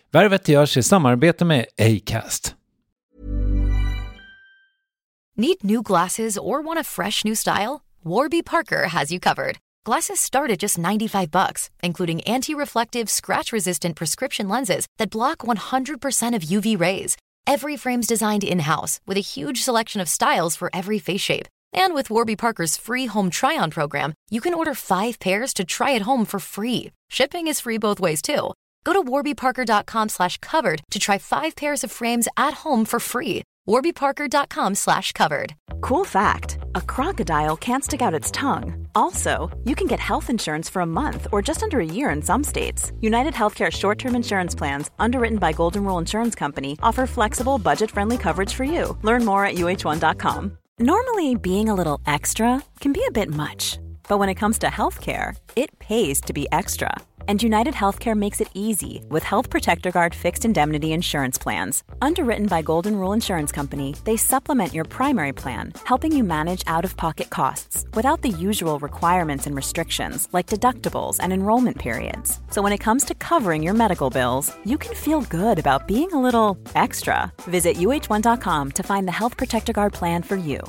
Värvet görs i samarbete med Acast. Need new glasses or want a fresh new style? Warby Parker has you covered. Glasses start at just $95, including anti-reflective, scratch-resistant prescription lenses that block 100% of UV rays. Every frame's designed in-house with a huge selection of styles for every face shape. And with Warby Parker's free home try-on program, you can order 5 pairs to try at home for free. Shipping is free both ways too. Go to warbyparker.com/covered to try 5 pairs of frames at home for free. warbyparker.com/covered. Cool fact, a crocodile can't stick out its tongue. Also, you can get health insurance for a month or just under a year in some states. United Healthcare short-term insurance plans, underwritten by Golden Rule Insurance Company, offer flexible, budget-friendly coverage for you. Learn more at uh1.com. Normally, being a little extra can be a bit much. But when it comes to healthcare, it pays to be extra. And United Healthcare makes it easy with Health Protector Guard fixed indemnity insurance plans. Underwritten by Golden Rule Insurance Company, they supplement your primary plan, helping you manage out-of-pocket costs without the usual requirements and restrictions like deductibles and enrollment periods. So when it comes to covering your medical bills, you can feel good about being a little extra. Visit uh1.com to find the Health Protector Guard plan for you.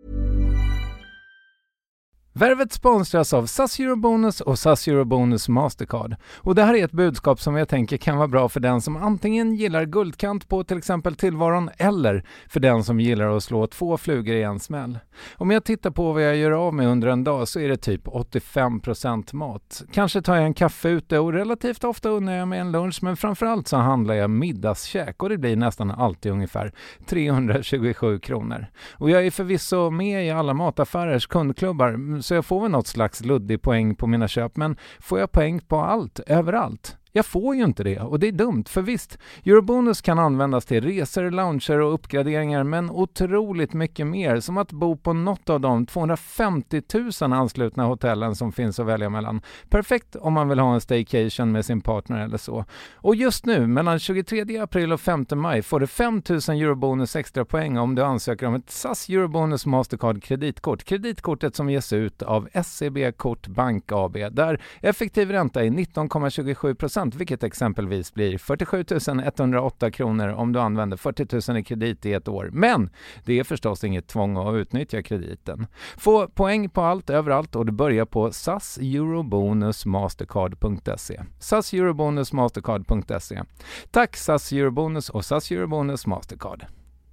Värvet sponsras av SAS Eurobonus och SAS Eurobonus Mastercard. Och det här är ett budskap som jag tänker kan vara bra för den som antingen gillar guldkant på till exempel tillvaron eller för den som gillar att slå 2 flugor i en smäll. Om jag tittar på vad jag gör av med under en dag så är det typ 85% mat. Kanske tar jag en kaffe ute och relativt ofta unnar jag mig en lunch, men framförallt så handlar jag middagskäk och det blir nästan alltid ungefär 327 kronor. Och jag är förvisso med i alla mataffärers kundklubbar, så jag får väl något slags luddig poäng på mina köp, men får jag poäng på allt, överallt? Jag får ju inte det och det är dumt, för visst, Eurobonus kan användas till resor, lounger och uppgraderingar, men otroligt mycket mer, som att bo på något av de 250 000 anslutna hotellen som finns att välja mellan. Perfekt om man vill ha en staycation med sin partner eller så. Och just nu, mellan 23 april och 5 maj, får du 5 000 Eurobonus extra poäng om du ansöker om ett SAS Eurobonus Mastercard kreditkort. Kreditkortet som ges ut av SEB Kort Bank AB, där effektiv ränta är 19,27%. Vilket exempelvis blir 47 108 kronor om du använder 40 000 i kredit i ett år. Men det är förstås inget tvång att utnyttja krediten. Få poäng på allt överallt och du börjar på saseurobonusmastercard.se. saseurobonusmastercard.se. Tack SAS Eurobonus och SAS Eurobonus Mastercard.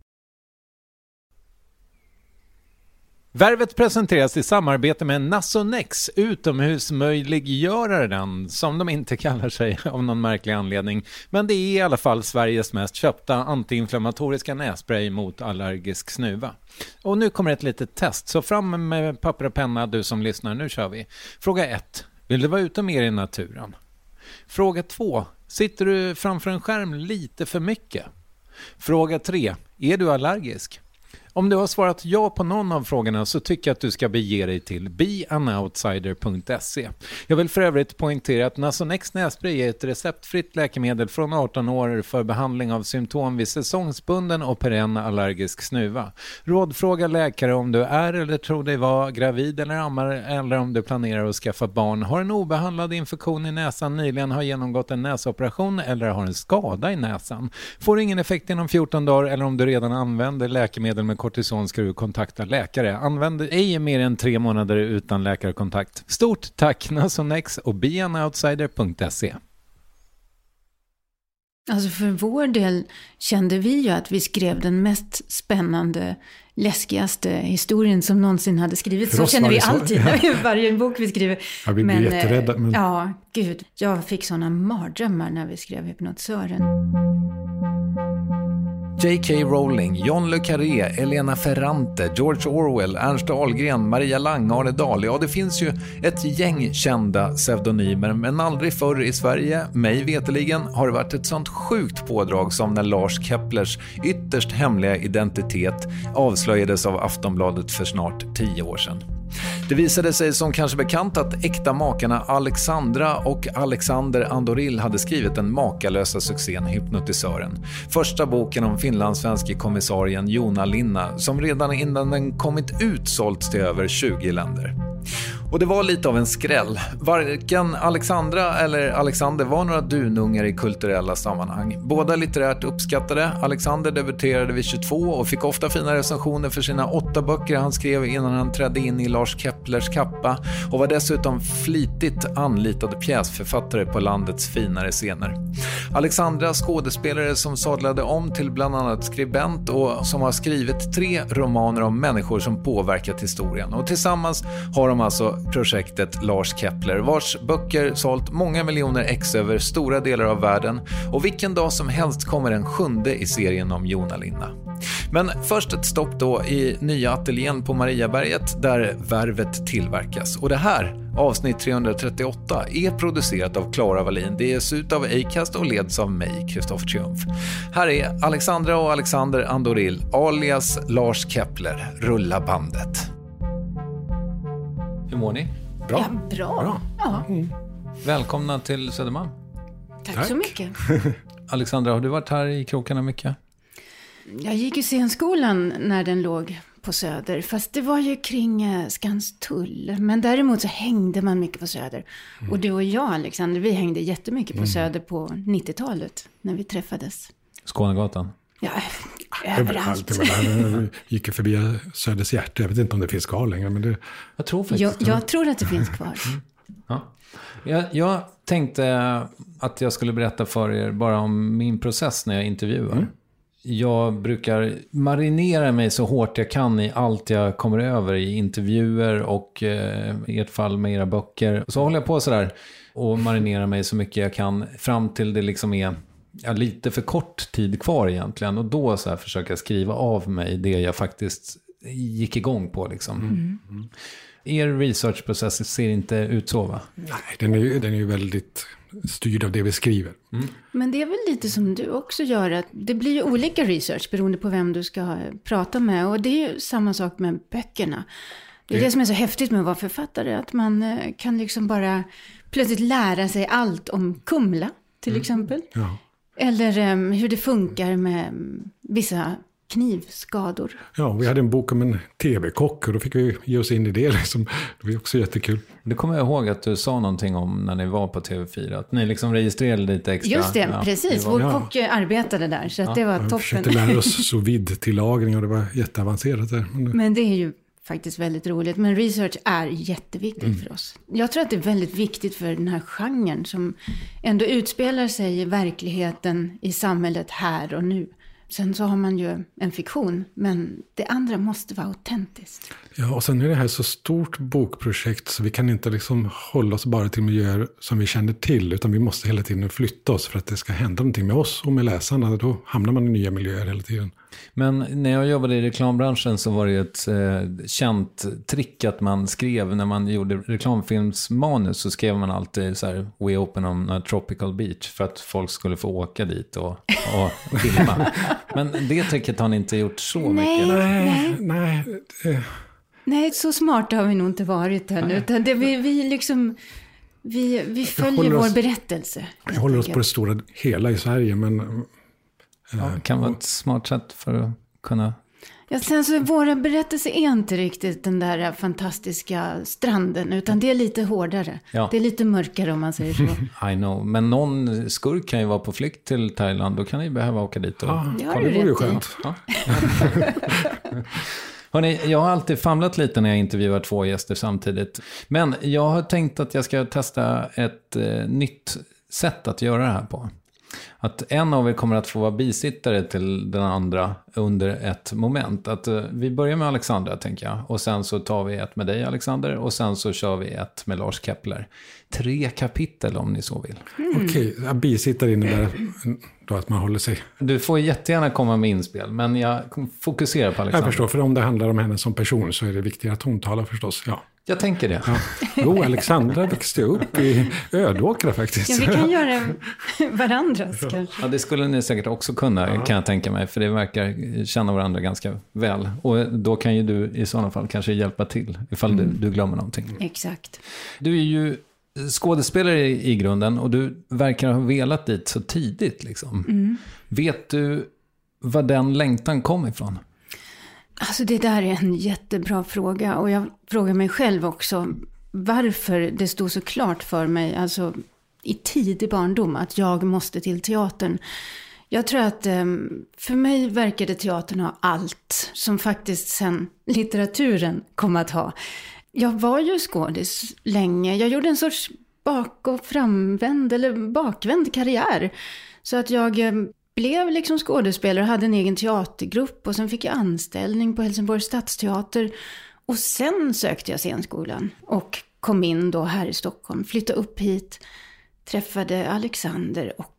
Värvet presenteras i samarbete med Nasonex, utomhusmöjliggöraren, som de inte kallar sig av någon märklig anledning. Men det är i alla fall Sveriges mest köpta antiinflammatoriska nässpray mot allergisk snuva. Och nu kommer ett litet test, så fram med papper och penna du som lyssnar, nu kör vi. Fråga 1. Vill du vara ute mer i naturen? Fråga 2. Sitter du framför en skärm lite för mycket? Fråga 3. Är du allergisk? Om du har svarat ja på någon av frågorna så tycker jag att du ska bege dig till beanoutsider.se. Jag vill för övrigt poängtera att Nasonex nässpray är ett receptfritt läkemedel från 18 år för behandling av symptom vid säsongsbunden och perenn allergisk snuva. Rådfråga läkare om du är eller tror dig vara gravid eller ammar, eller om du planerar att skaffa barn, har en obehandlad infektion i näsan, nyligen har genomgått en näsoperation eller har en skada i näsan. Får ingen effekt inom 14 dagar eller om du redan använder läkemedel med kortison ska du kontakta läkare. Använd ej mer än 3 månader utan läkarkontakt. Stort tack Nasonex och beanoutsider.se. Alltså för vår del kände vi ju att vi skrev den mest spännande, läskigaste historien som någonsin hade skrivits. Så känner vi alltid när varje bok vi skriver. Ja, vi blir jätterädda. Men... Ja, gud. Jag fick sådana mardrömmar när vi skrev Hypnotisören. J.K. Rowling, John le Carré, Elena Ferrante, George Orwell, Ernst Ahlgren, Maria Lang, Arne Dahl. Ja, det finns ju ett gäng kända pseudonymer, men aldrig förr i Sverige, mig veteligen, har det varit ett sånt sjukt pådrag som när Lars Keplers ytterst hemliga identitet avslöjades av Aftonbladet för snart 10 år sedan. Det visade sig som kanske bekant att äkta makarna Alexandra och Alexander Andoril hade skrivit den makalösa succén Hypnotisören. Första boken om finlandssvenske kommissarien Jona Linna, som redan innan den kommit ut sålts till över 20 länder. Och det var lite av en skräll. Varken Alexandra eller Alexander var några dunungar i kulturella sammanhang. Båda litterärt uppskattade. Alexander debuterade vid 22 och fick ofta fina recensioner för sina 8 böcker han skrev innan han trädde in i Lars Keplers kappa och var dessutom flitigt anlitad pjäsförfattare på landets finare scener. Alexandra, skådespelare som sadlade om till bland annat skribent och som har skrivit 3 romaner om människor som påverkat historien. Och tillsammans har de alltså projektet Lars Kepler, vars böcker sålt många miljoner ex över stora delar av världen, och vilken dag som helst kommer den 7:e i serien om Jona Linna. Men först ett stopp då i nya ateljén på Mariaberget där Värvet tillverkas. Och det här, avsnitt 338, är producerat av Klara Wallin. Det ges ut av Acast och leds av mig, Kristoffer Triumf. Här är Alexandra och Alexander Andoril, alias Lars Kepler. Rulla bandet. Hur mår ni? Bra. Ja, bra. Ja. Välkomna till Södermalm. Tack så mycket. Alexandra, har du varit här i krokarna mycket? Jag gick ju scenskolan när den låg på Söder. Fast det var ju kring Skanstull. Men däremot så hängde man mycket på Söder. Och du och jag, Alexander, vi hängde jättemycket på Söder på 90-talet. När vi träffades. Skånegatan? Ja, överallt. Jag gick förbi Söders hjärta. Jag vet inte om det finns kvar längre. Men det... Jag tror att det finns kvar. Ja. Jag tänkte att jag skulle berätta för er bara om min process när jag intervjuar. Jag brukar marinera mig så hårt jag kan i allt jag kommer över i intervjuer och i ert fall med era böcker. Så håller jag på sådär och marinerar mig så mycket jag kan fram till det liksom är lite för kort tid kvar egentligen. Och då så här försöker jag skriva av mig det jag faktiskt gick igång på liksom. Er researchprocess ser inte ut så, va? Nej, den är ju väldigt styrd av det vi skriver. Men det är väl lite som du också gör, att det blir ju olika research beroende på vem du ska prata med. Och det är ju samma sak med böckerna. Det är det som är så häftigt med att vara författare, att man kan liksom bara plötsligt lära sig allt om Kumla till exempel. Ja. Eller hur det funkar med vissa knivskador. Ja, vi hade en bok om en tv-kock och då fick vi ge oss in i det. Liksom. Det var också jättekul. Det kommer jag ihåg att du sa någonting om när ni var på TV4. Att ni liksom registrerade lite extra. Just det, precis. Vår kock arbetade där, så att det var toppen. Vi försökte lära oss så vid-tillagring och det var jätteavancerat där. Men det är ju faktiskt väldigt roligt. Men research är jätteviktigt för oss. Jag tror att det är väldigt viktigt för den här genren som ändå utspelar sig i verkligheten, i samhället här och nu. Sen så har man ju en fiktion, men det andra måste vara autentiskt. Ja, och sen är det här så stort bokprojekt så vi kan inte liksom hålla oss bara till miljöer som vi känner till, utan vi måste hela tiden flytta oss för att det ska hända någonting med oss och med läsarna. Då hamnar man i nya miljöer hela tiden. Men när jag jobbade i reklambranschen så var det ett känt trick att man skrev, när man gjorde reklamfilmsmanus så skrev man alltid så här: We open on a tropical beach, för att folk skulle få åka dit och filma. Men det tricket har ni inte gjort så mycket. Nej, så smarta har vi nog inte varit ännu. Utan det, vi följer vår berättelse. Vi håller oss på det stora hela i Sverige, men... kan vara ett smart sätt för att kunna... Ja, sen så våra berättelser är inte riktigt den där fantastiska stranden, utan det är lite hårdare. Ja. Det är lite mörkare om man säger så. I know, men någon skurk kan ju vara på flykt till Thailand, då kan ni behöva åka dit. Och... det vore ju skönt. Ja. Hörrni, jag har alltid famlat lite när jag intervjuar 2 gäster samtidigt. Men jag har tänkt att jag ska testa ett nytt sätt att göra det här på. Att en av er kommer att få vara bisittare till den andra under ett moment. Att vi börjar med Alexandra, tänker jag. Och sen så tar vi ett med dig, Alexander. Och sen så kör vi ett med Lars Kepler. 3 kapitel om ni så vill. Okej, bisittare innebär då att man håller sig... Du får jättegärna komma med inspel, men jag fokuserar på Alexandra. Jag förstår, för om det handlar om henne som person så är det viktigt att hon talar förstås, ja. Jag tänker det. Ja. Jo, Alexandra växte upp i Ödåkra faktiskt. Ja, vi kan göra varandras kanske. Ja, det skulle ni säkert också kunna, kan jag tänka mig. För det verkar känna varandra ganska väl. Och då kan ju du i sådana fall kanske hjälpa till ifall du glömmer någonting. Exakt. Du är ju skådespelare i grunden och du verkar ha velat dit så tidigt liksom. Vet du var den längtan kom ifrån? Alltså det där är en jättebra fråga, och jag frågar mig själv också varför det stod så klart för mig, alltså i tidig barndom, att jag måste till teatern. Jag tror att för mig verkade teatern ha allt som faktiskt sen litteraturen kom att ha. Jag var ju skådis länge. Jag gjorde en sorts bak- och framvänd eller bakvänd karriär. Så att jag blev liksom skådespelare och hade en egen teatergrupp. Och sen fick jag anställning på Helsingborgs stadsteater. Och sen sökte jag scenskolan och kom in då här i Stockholm. Flyttade upp hit, träffade Alexander och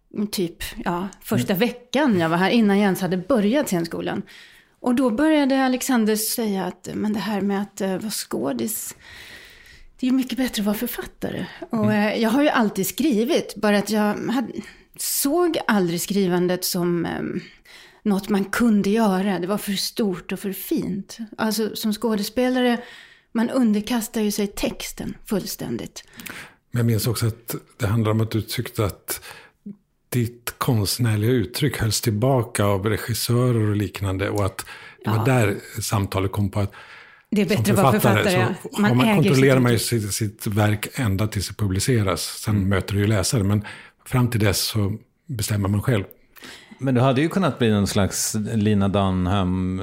första veckan jag var här, innan jag ens hade börjat scenskolan. Och då började Alexander säga att men det här med att vara skådis, det är ju mycket bättre att vara författare. Och jag har ju alltid skrivit, bara att jag såg aldrig skrivandet som något man kunde göra. Det var för stort och för fint. Alltså som skådespelare, man underkastar ju sig texten fullständigt. Men jag minns också att det handlar om att du tyckte att ditt konstnärliga uttryck hölls tillbaka av regissörer och liknande, och att det var där samtalet kom på att det är bättre att vara författare. Man kontrollerar man ju sitt verk ända tills det publiceras. Sen möter du ju läsare, men fram till dess så bestämmer man själv. Men du hade ju kunnat bli en slags Lina Dunham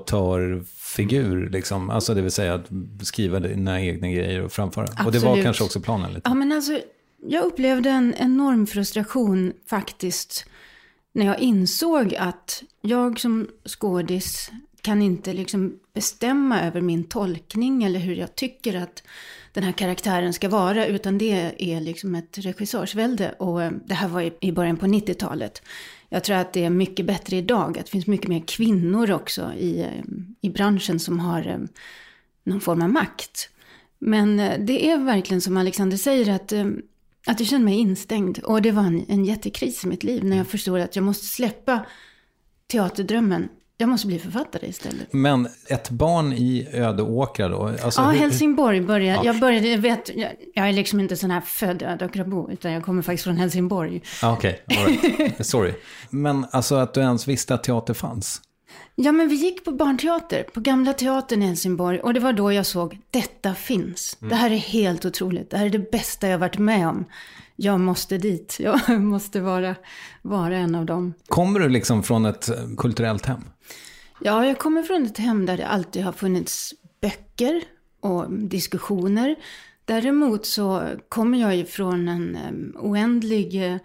autorfigur liksom. Alltså det vill säga att skriva dina egna grejer och framföra. Absolut. Och det var kanske också planen lite. Ja, men alltså jag upplevde en enorm frustration faktiskt när jag insåg att jag som skådis kan inte liksom bestämma över min tolkning eller hur jag tycker att den här karaktären ska vara, utan det är liksom ett regissörsvälde. Och det här var i början på 90-talet. Jag tror att det är mycket bättre idag, att det finns mycket mer kvinnor också i branschen som har någon form av makt. Men det är verkligen som Alexander säger att jag kände mig instängd. Och det var en jättekris i mitt liv när jag förstod att jag måste släppa teaterdrömmen. Jag måste bli författare istället. Men ett barn i Ödeåkra då? Alltså, Helsingborg började. Ja. Jag är liksom inte sån här född Ödeåkrabo, utan jag kommer faktiskt från Helsingborg. Okej, all right. Sorry. Men alltså att du ens visste att teater fanns? Ja, men vi gick på barnteater, på Gamla teatern i Helsingborg. Och det var då jag såg, detta finns. Det här är helt otroligt. Det här är det bästa jag varit med om. Jag måste dit. Jag måste vara en av dem. Kommer du liksom från ett kulturellt hem? Ja, jag kommer från ett hem där det alltid har funnits böcker och diskussioner. Däremot så kommer jag ju från en oändlig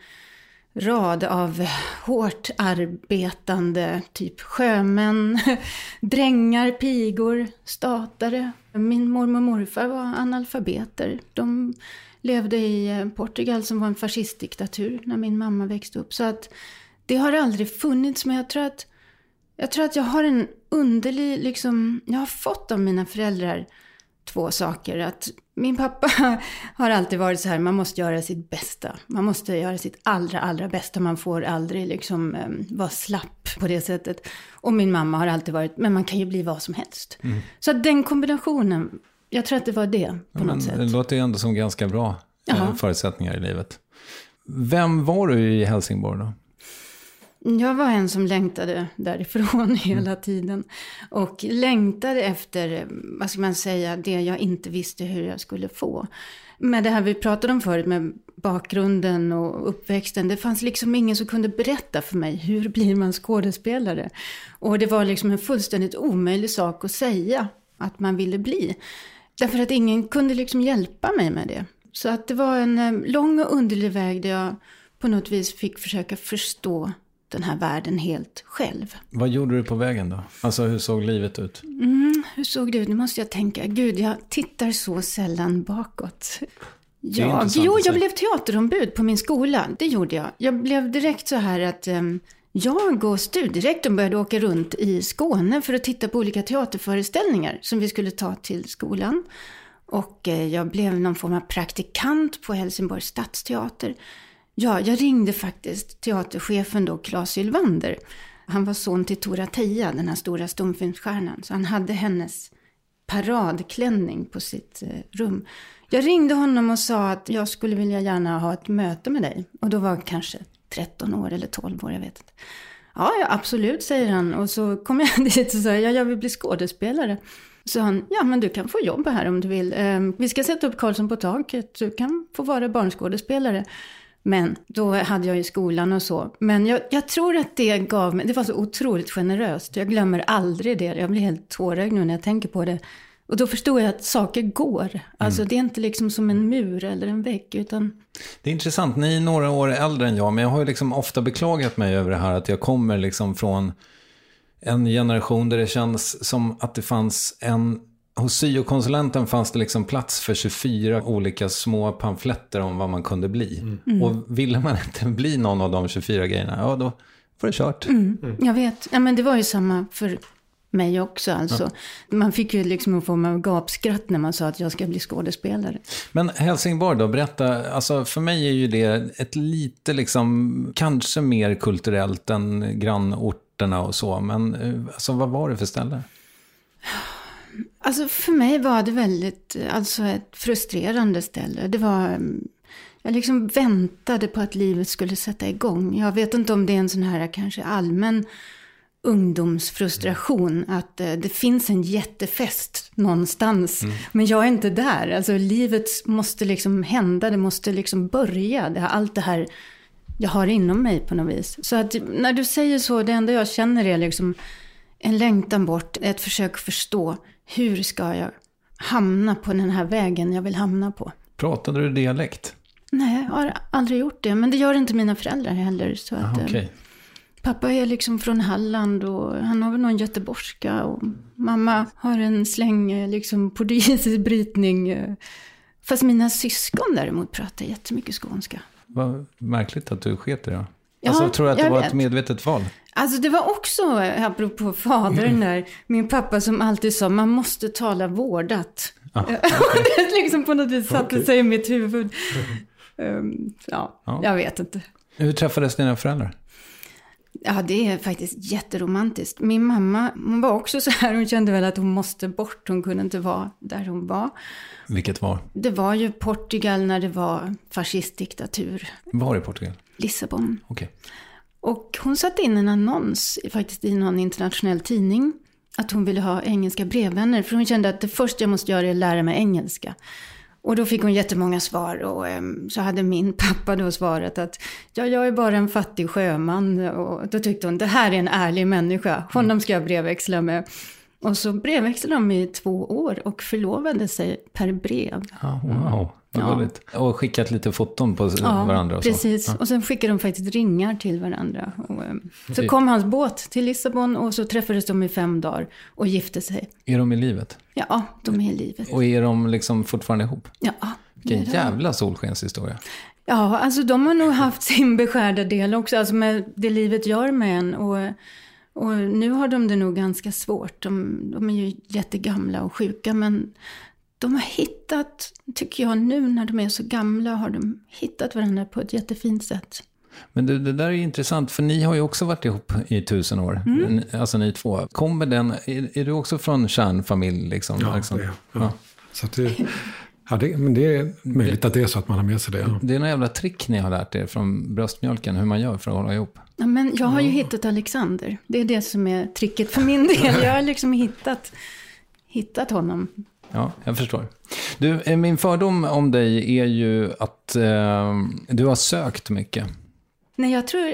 rad av hårt arbetande typ sjömän, drängar, pigor, statare. Min mormor och morfar var analfabeter. De levde i Portugal som var en fascistdiktatur när min mamma växte upp. Så att det har aldrig funnits, men jag tror att jag har en underlig, liksom, jag har fått av mina föräldrar 2 saker. Att min pappa har alltid varit så här, man måste göra sitt bästa. Man måste göra sitt allra bästa. Man får aldrig liksom vara slapp på det sättet. Och min mamma har alltid varit, men man kan ju bli vad som helst. Så att den kombinationen, jag tror att det var det på något sätt. Det låter ju ändå som ganska bra förutsättningar i livet. Vem var du i Helsingborg då? Jag var en som längtade därifrån hela tiden. Och längtade efter, vad ska man säga, det jag inte visste hur jag skulle få. Med det här vi pratade om förut, med bakgrunden och uppväxten. Det fanns liksom ingen som kunde berätta för mig, hur blir man skådespelare? Och det var liksom en fullständigt omöjlig sak att säga att man ville bli. Därför att ingen kunde liksom hjälpa mig med det. Så att det var en lång och underlig väg där jag på något vis fick försöka förstå den här världen helt själv. Vad gjorde du på vägen då? Alltså hur såg livet ut? Hur såg det ut? Nu måste jag tänka. Gud, jag tittar så sällan bakåt. Jag blev teaterombud på min skola. Det gjorde jag. Jag blev direkt så här att jag och studierektorn började åka runt i Skåne för att titta på olika teaterföreställningar som vi skulle ta till skolan. Och jag blev någon form av praktikant på Helsingborgs stadsteater. Ja, jag ringde faktiskt teaterchefen då, Claes Ylvander. Han var son till Tora Teija, den här stora stumfilmsstjärnan. Så han hade hennes paradklänning på sitt rum. Jag ringde honom och sa att jag skulle vilja gärna ha ett möte med dig. Och då var kanske 13 år eller 12 år, jag vet inte. Ja, absolut, säger han. Och så kom jag dit och sa, jag vill bli skådespelare. Så han, ja men du kan få jobba här om du vill. Vi ska sätta upp Karlsson på taket, du kan få vara barnskådespelare. Men då hade jag ju skolan och så. Men jag tror att det gav mig, det var så otroligt generöst. Jag glömmer aldrig det, jag blir helt tårögd nu när jag tänker på det. Och då förstår jag att saker går. Alltså det är inte liksom som en mur eller en vägg utan... Det är intressant, ni är några år äldre än jag. Men jag har ju liksom ofta beklagat mig över det här. Att jag kommer liksom från en generation där det känns som att det fanns hos syokonsulenten fanns det liksom plats för 24 olika små pamfletter om vad man kunde bli. Och ville man inte bli någon av de 24 grejerna, ja då får det kört. Jag vet, ja, men det var ju samma för mig också alltså. Man fick ju liksom en form av gapskratt när man sa att jag ska bli skådespelare. Men Helsingborg då, berätta, alltså för mig är ju det ett lite liksom, kanske mer kulturellt än grannorterna och så, men alltså vad var det för ställe? Alltså för mig var det väldigt, alltså ett frustrerande ställe. Det var, jag liksom väntade på att livet skulle sätta igång. Jag vet inte om det är en sån här kanske allmän ungdomsfrustration att det finns en jättefest någonstans. Men jag är inte där. Alltså livet måste liksom hända, det måste liksom börja. Allt det här jag har inom mig på något vis. Så att när du säger så, det enda jag känner är liksom en längtan bort, ett försök förstå hur ska jag hamna på den här vägen jag vill hamna på. Pratade du dialekt? Nej, jag har aldrig gjort det. Men det gör inte mina föräldrar heller. Så att, okay. Pappa är liksom från Halland och han har väl någon göteborgska. Och mamma har en släng liksom portugisisk brytning. Fast mina syskon däremot pratar jättemycket skånska. Vad märkligt att du sket det då. Ja, alltså, tror du att det var ett medvetet val? Alltså det var också, apropå fadern där, min pappa som alltid sa, man måste tala vårdat. Okay. Det liksom på något vis satte sig i mitt huvud. Jag vet inte. Hur träffades dina föräldrar? Ja, det är faktiskt jätteromantiskt. Min mamma, hon var också så här, hon kände väl att hon måste bort, hon kunde inte vara där hon var. Vilket var? Det var ju Portugal när det var fascistdiktatur. Var i Portugal? Lissabon. Okej. Och hon satte in en annons faktiskt i någon internationell tidning att hon ville ha engelska brevvänner. För hon kände att det första jag måste göra är att lära mig engelska. Och då fick hon jättemånga svar och så hade min pappa då svarat att jag är bara en fattig sjöman. Och då tyckte hon, det här är en ärlig människa, honom ska jag brevväxla med. Och så brevväxlade de i 2 år och förlovade sig per brev. Wow, vad roligt. Och skickat lite foton på varandra. Och precis. Så. Och sen skickade de faktiskt ringar till varandra. Och, så kom hans båt till Lissabon och så träffades de i 5 dagar och gifte sig. Är de i livet? Ja, de är i livet. Och är de liksom fortfarande ihop? Ja. Vilken jävla solskenshistoria. Ja, alltså de har nog haft sin beskärda del också. Alltså med det livet gör med en. Och nu har de det nog ganska svårt. De är ju jättegamla och sjuka, men de har hittat, tycker jag nu när de är så gamla, har de hittat varandra på ett jättefint sätt. Men det där är ju intressant, för ni har ju också varit ihop i 1000 år. Alltså ni 2. Kommer är du också från kärnfamilj liksom? Ja, liksom? det är. Ja. Så att men det är möjligt att det är så att man har med sig det. Ja. Det är några jävla trick ni har lärt er från bröstmjölken, hur man gör för att hålla ihop. Ja, men jag har ju hittat Alexander. Det är det som är tricket för min del. Jag har liksom hittat honom. Ja, jag förstår. Du, min fördom om dig är ju att du har sökt mycket. Nej, jag tror...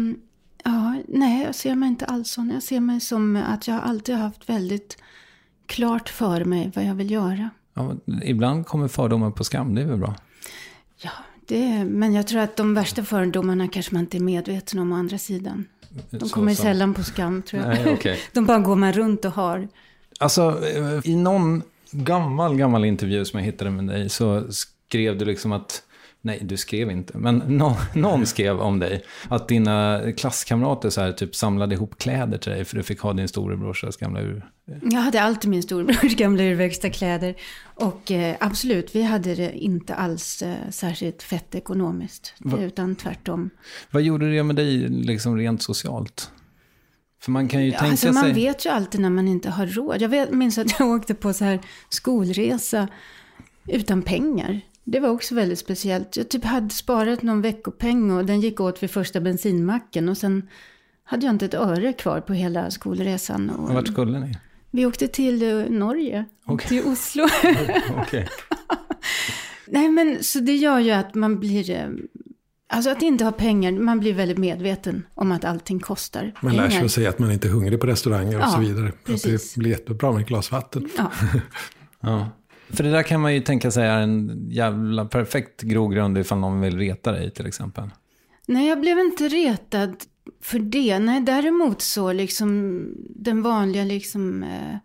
jag ser mig inte alls så. Jag ser mig som att jag alltid har haft väldigt klart för mig vad jag vill göra. Ja, ibland kommer fördomar på skam, det är väl bra? Ja, men jag tror att de värsta fördomarna kanske man inte är medveten om å andra sidan. De kommer sällan på skam, tror jag. Nej, okay. De bara går man runt och har. Alltså, i någon gammal intervju som jag hittade med dig så skrev du liksom att... Nej, du skrev inte. Men någon skrev om dig. Att dina klasskamrater så här, typ samlade ihop kläder till dig. För du fick ha din storebrorsas gamla Jag hade alltid min storebrors gamla urväxta kläder. Och absolut, vi hade det inte alls särskilt fett ekonomiskt. Utan tvärtom. Vad gjorde det med dig liksom rent socialt? För man kan ju tänka alltså, sig... Man vet ju alltid när man inte har råd. Jag minns att jag åkte på så här skolresa utan pengar. Det var också väldigt speciellt. Jag typ hade sparat någon veckopeng och den gick åt vid första bensinmacken. Och sen hade jag inte ett öre kvar på hela skolresan. Och vart skulle ni? Vi åkte till Norge, till Oslo. Okej. Nej, men så det gör ju att man blir... Alltså att inte ha pengar, man blir väldigt medveten om att allting kostar. Man lär sig att säga att man inte är hungrig på restauranger och så vidare. Precis. Att det blir jättebra med ett glas vatten. Ja. Ja. För det där kan man ju tänka sig är en jävla perfekt grogrund ifall någon vill reta dig till exempel. Nej, jag blev inte retad för det. Nej, däremot så liksom den vanliga liksom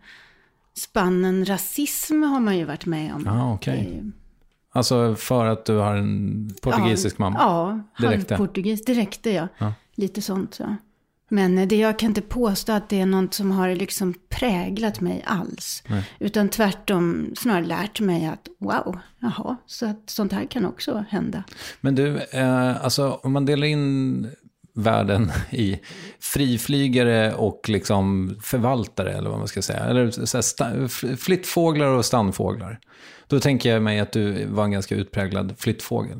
spannen rasism har man ju varit med om. Ja, okej. Alltså för att du har en portugisisk mamma? Ja, halvportugis. Direkt, ja. Lite sånt, ja. Men jag kan inte påstå att det är något som har liksom präglat mig alls. Nej. Utan tvärtom snarare lärt mig att wow, jaha, så att sånt här kan också hända. Men du, alltså om man delar in världen i friflygare och liksom förvaltare eller vad man ska säga. Eller så här flyttfåglar och stannfåglar. Då tänker jag mig att du var en ganska utpräglad flyttfågel.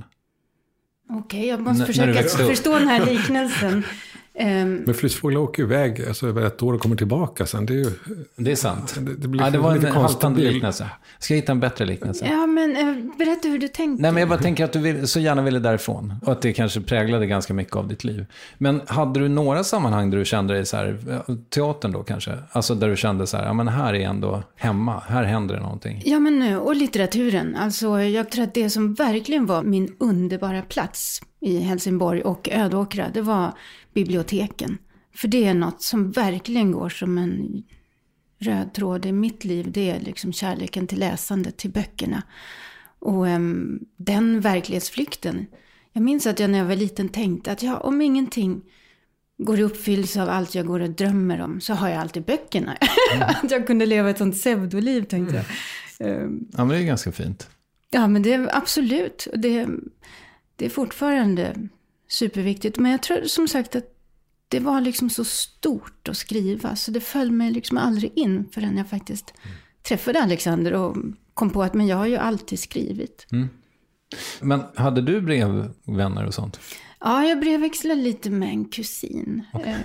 Okej, jag måste försöka förstå den här liknelsen. Men flyttfåglar åker iväg alltså, över ett år och kommer tillbaka sen. Det är sant. Det var en haltande liknelse. Ska jag hitta en bättre liknelse? Ja, men berätta hur du tänkte. Nej, men jag bara tänker att du så gärna ville därifrån. Och att det kanske präglade ganska mycket av ditt liv. Men hade du några sammanhang där du kände dig så här, teatern då kanske? Alltså där du kände så här, ja men här är ändå hemma. Här händer det någonting. Ja, men nu, och litteraturen. Alltså jag tror att det som verkligen var min underbara plats i Helsingborg och Ödåkra, det var biblioteken. För det är något som verkligen går som en röd tråd i mitt liv. Det är liksom kärleken till läsandet, till böckerna. Och den verklighetsflykten. Jag minns att jag när jag var liten tänkte att om ingenting går i uppfyllelse av allt jag går och drömmer om så har jag alltid böckerna. Att jag kunde leva ett sånt pseudoliv, tänkte jag. Ja, men det är ganska fint. Ja, men det är absolut. Det är fortfarande superviktigt. Men jag tror som sagt att det var liksom så stort att skriva. Så det föll mig liksom aldrig in förrän jag faktiskt träffade Alexander och kom på att men jag har ju alltid skrivit. Mm. Men hade du brevvänner och sånt? Ja, jag brevväxlade lite med en kusin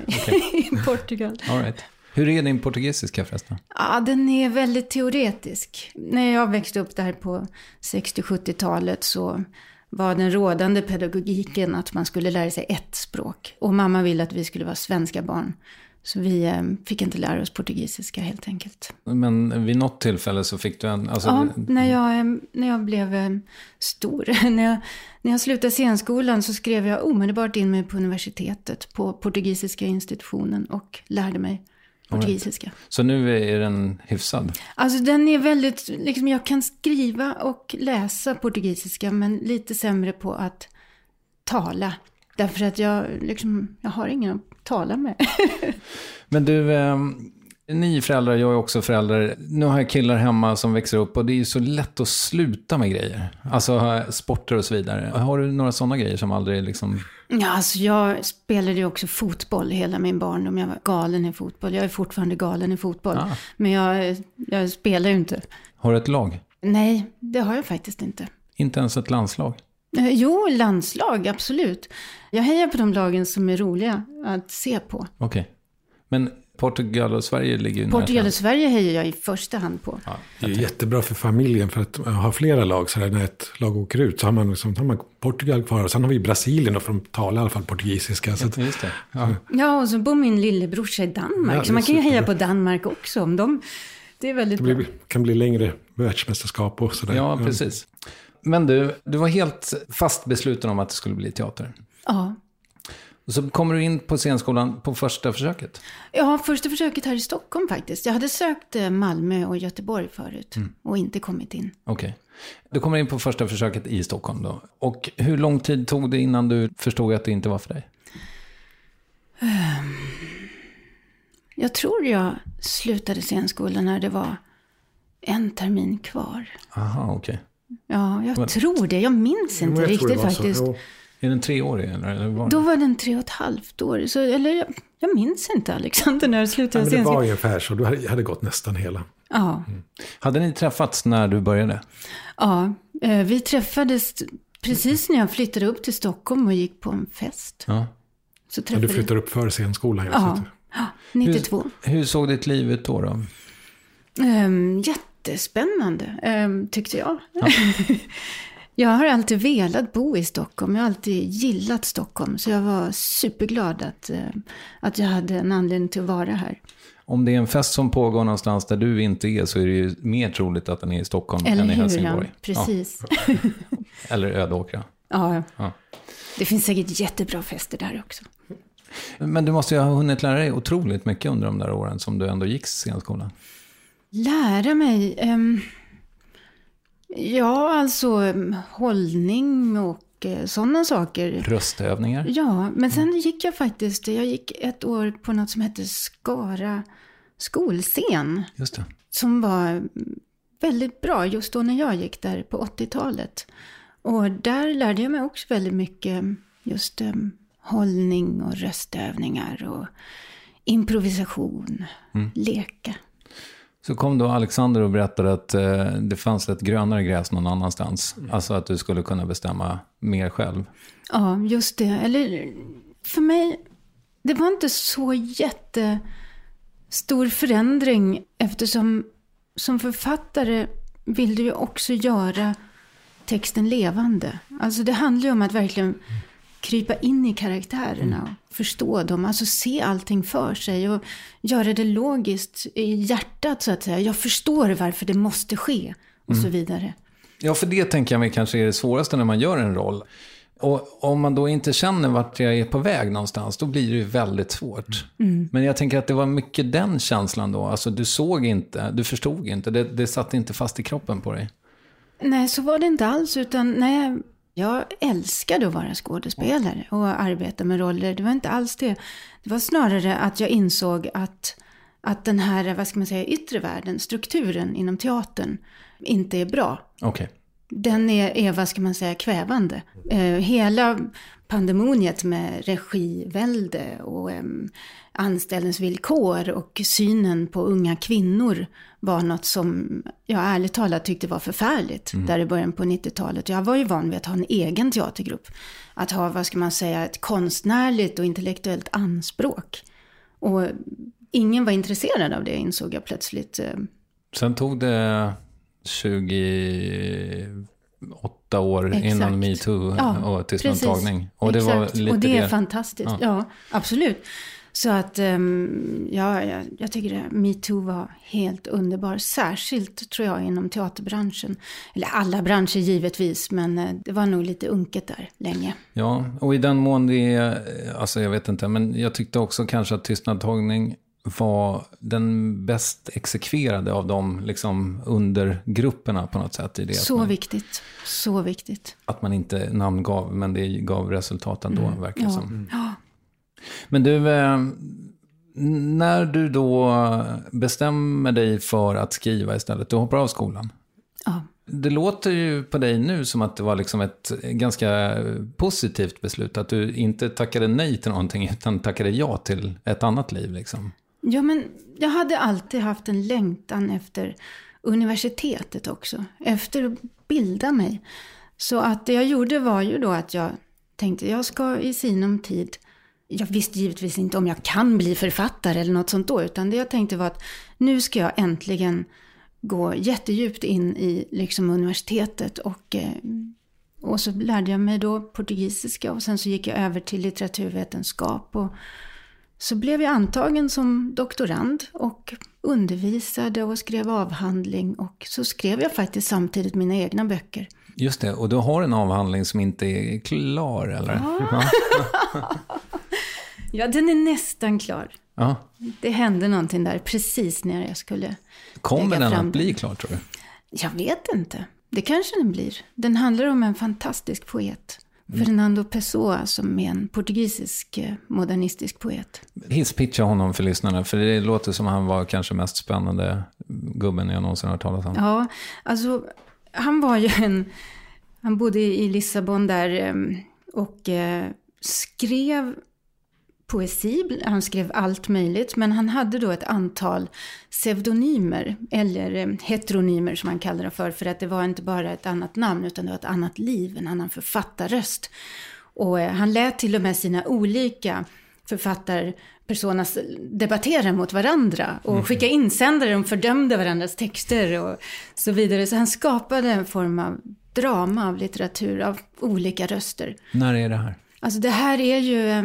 i Portugal. All right. Hur är din portugisiska förresten? Ja, den är väldigt teoretisk. När jag växte upp där på 60-70-talet så var den rådande pedagogiken att man skulle lära sig ett språk. Och mamma ville att vi skulle vara svenska barn. Så vi fick inte lära oss portugisiska helt enkelt. Men vid något tillfälle så fick du en... Alltså... Ja, när jag blev stor. När jag slutade scenskolan så skrev jag omedelbart in mig på universitetet. På portugisiska institutionen och lärde mig portugisiska. Right. Så nu är den hyfsad? Alltså den är väldigt, liksom jag kan skriva och läsa portugisiska men lite sämre på att tala. Därför att jag har ingen att tala med. Men du, ni föräldrar, jag är också föräldrar. Nu har jag killar hemma som växer upp och det är ju så lätt att sluta med grejer. Alltså sporter och så vidare. Har du några sådana grejer som aldrig liksom... Ja, alltså jag spelade ju också fotboll hela min barndom. Jag var galen i fotboll. Jag är fortfarande galen i fotboll. Ah. Men jag spelar ju inte. Har du ett lag? Nej, det har jag faktiskt inte. Inte ens ett landslag? Jo, landslag, absolut. Jag hejar på de lagen som är roliga att se på. Okej. Men Portugal och Sverige ligger ju... Portugal och Sverige hejar jag i första hand på. Ja, det är jättebra för familjen för att ha flera lag. Så när ett lag åker ut så har man Portugal kvar. Och sen har vi Brasilien och för de talar i alla fall portugisiska. Så att, just det. Ja, och så bor min lillebrorsa i Danmark. Ja, så man kan ju heja på Danmark också. Det är väldigt bra. Kan bli längre världsmästerskap och sådär. Ja, precis. Men du var helt fast besluten om att det skulle bli teater. Ja. Och så kommer du in på scenskolan på första försöket? Ja, första försöket här i Stockholm faktiskt. Jag hade sökt Malmö och Göteborg förut och inte kommit in. Okej. Du kommer in på första försöket i Stockholm då. Och hur lång tid tog det innan du förstod att det inte var för dig? Jag tror jag slutade scenskolan när det var en termin kvar. Aha, okej. Ja, jag tror det. Jag minns inte riktigt faktiskt. Är den 3-årig? Eller då var den 3,5 år. Så, jag minns inte, Alexander, när jag slutade scenskolan. Det var ungefär så. Du hade gått nästan hela. Ja. Hade ni träffats när du började? Ja, vi träffades precis när jag flyttade upp till Stockholm och gick på en fest. Ja. Så du flyttade upp för scenskolan? Ja, 92. Hur såg ditt liv ut då? Jättespännande, tyckte jag. Ja. Jag har alltid velat bo i Stockholm. Jag har alltid gillat Stockholm. Så jag var superglad att jag hade en anledning till att vara här. Om det är en fest som pågår någonstans där du inte är, så är det ju mer troligt att den är i Stockholm än i Helsingborg. Precis. Ja. Eller Ödåkra. Ja. Det finns säkert jättebra fester där också. Men du måste ju ha hunnit lära dig otroligt mycket under de där åren som du ändå gick scenskolan. Lära mig? Ja, alltså hållning och sådana saker. Röstövningar? Ja, men sen gick jag gick ett år på något som hette Skara skolscen. Just det. Som var väldigt bra just då när jag gick där på 80-talet. Och där lärde jag mig också väldigt mycket just hållning och röstövningar och improvisation, leka. Så kom då Alexander och berättade att det fanns ett grönare gräs någon annanstans. Alltså att du skulle kunna bestämma mer själv. Ja, just det. Eller för mig, det var inte så jättestor förändring eftersom som författare vill du ju också göra texten levande. Alltså det handlar ju om att verkligen krypa in i karaktärerna och förstå dem. Alltså se allting för sig och göra det logiskt i hjärtat så att säga. Jag förstår varför det måste ske och så vidare. Ja, för det tänker jag mig kanske är det svåraste när man gör en roll. Och om man då inte känner vart jag är på väg någonstans, då blir det ju väldigt svårt. Men jag tänker att det var mycket den känslan då. Alltså du såg inte, du förstod inte, det satt inte fast i kroppen på dig. Nej, så var det inte alls, utan jag älskade att vara skådespelare och arbeta med roller. Det var inte alls det. Det var snarare att jag insåg att den här, vad ska man säga, yttre världen, strukturen inom teatern inte är bra. Okej. Den är, vad ska man säga, kvävande. Hela pandemoniet med regivälde och anställningsvillkor och synen på unga kvinnor var något som jag ärligt talat tyckte var förfärligt där i början på 90-talet. Jag var ju van vid att ha en egen teatergrupp. Att ha, vad ska man säga, ett konstnärligt och intellektuellt anspråk. Och ingen var intresserad av det, insåg jag plötsligt. Sen tog det 28 år innan MeToo och tystnadtagning. Och det var lite och det är fantastiskt. Ja, absolut. Så att jag tycker att MeToo var helt underbar. Särskilt tror jag inom teaterbranschen. Eller alla branscher givetvis, men det var nog lite unket där länge. Ja, och i den mån det är, alltså jag vet inte, men jag tyckte också kanske att tystnadtagning var den bäst exekverade av de liksom undergrupperna på något sätt i det. Så viktigt, så viktigt. Att man inte namngav, men det gav resultat ändå, verkar det som. Ja. Men du, när du då bestämmer dig för att skriva istället, du hoppar av skolan. Ja. Det låter ju på dig nu som att det var liksom ett ganska positivt beslut, att du inte tackade nej till någonting utan tackade ja till ett annat liv liksom. Ja, men jag hade alltid haft en längtan efter universitetet också. Efter att bilda mig. Så att det jag gjorde var ju då att jag tänkte jag ska i sinom tid. Jag visste givetvis inte om jag kan bli författare eller något sånt då. Utan det jag tänkte var att nu ska jag äntligen gå jättedjupt in i liksom universitetet. Och så lärde jag mig då portugisiska och sen så gick jag över till litteraturvetenskap och så blev jag antagen som doktorand och undervisade och skrev avhandling och så skrev jag faktiskt samtidigt mina egna böcker. Just det, och du har en avhandling som inte är klar, eller? Ja, ja, den är nästan klar. Ja. Det hände någonting där precis när jag skulle kommer den att bli klar, tror du? Jag vet inte. Det kanske den blir. Den handlar om en fantastisk poet. Fernando Pessoa som är en portugisisk modernistisk poet. Hisspitcha honom för lyssnarna, för det låter som han var kanske mest spännande gubben jag någonsin har talat om. Ja, alltså han var ju han bodde i Lissabon där och skrev poesi, han skrev allt möjligt, men han hade då ett antal pseudonymer eller heteronymer som man kallar det för att det var inte bara ett annat namn utan det var ett annat liv, en annan författarröst. Och han lät till och med sina olika författarpersonas debattera mot varandra och skicka insändare och fördömde varandras texter och så vidare. Så han skapade en form av drama av litteratur av olika röster. När är det här? Alltså det här är ju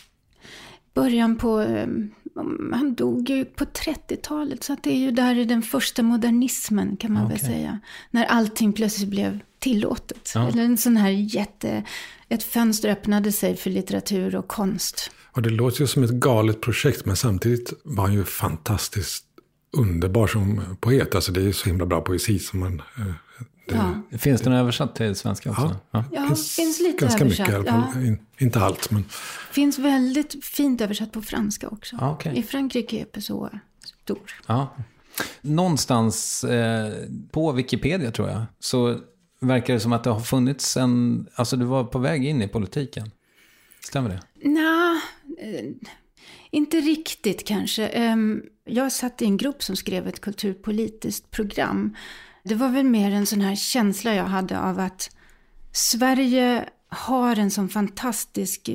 början på... han dog ju på 30-talet, så att det är ju där i den första modernismen kan man väl säga. När allting plötsligt blev tillåtet. Ja. Eller en sån här ett fönster öppnade sig för litteratur och konst. Och det låter ju som ett galet projekt, men samtidigt var han ju fantastiskt underbar som poet. Alltså det är ju så himla bra poesi som man... Finns den översatt till svenska också? Ja, finns lite ganska översatt. Mycket, i alla fall. Inte allt, men... Finns väldigt fint översatt på franska också. I Frankrike är Pessoa stor. Ja. Någonstans på Wikipedia tror jag så verkar det som att det har funnits alltså du var på väg in i politiken. Stämmer det? Nej, inte riktigt kanske. Jag satt i en grupp som skrev ett kulturpolitiskt program. Det var väl mer en sån här känsla jag hade av att Sverige har en sån fantastisk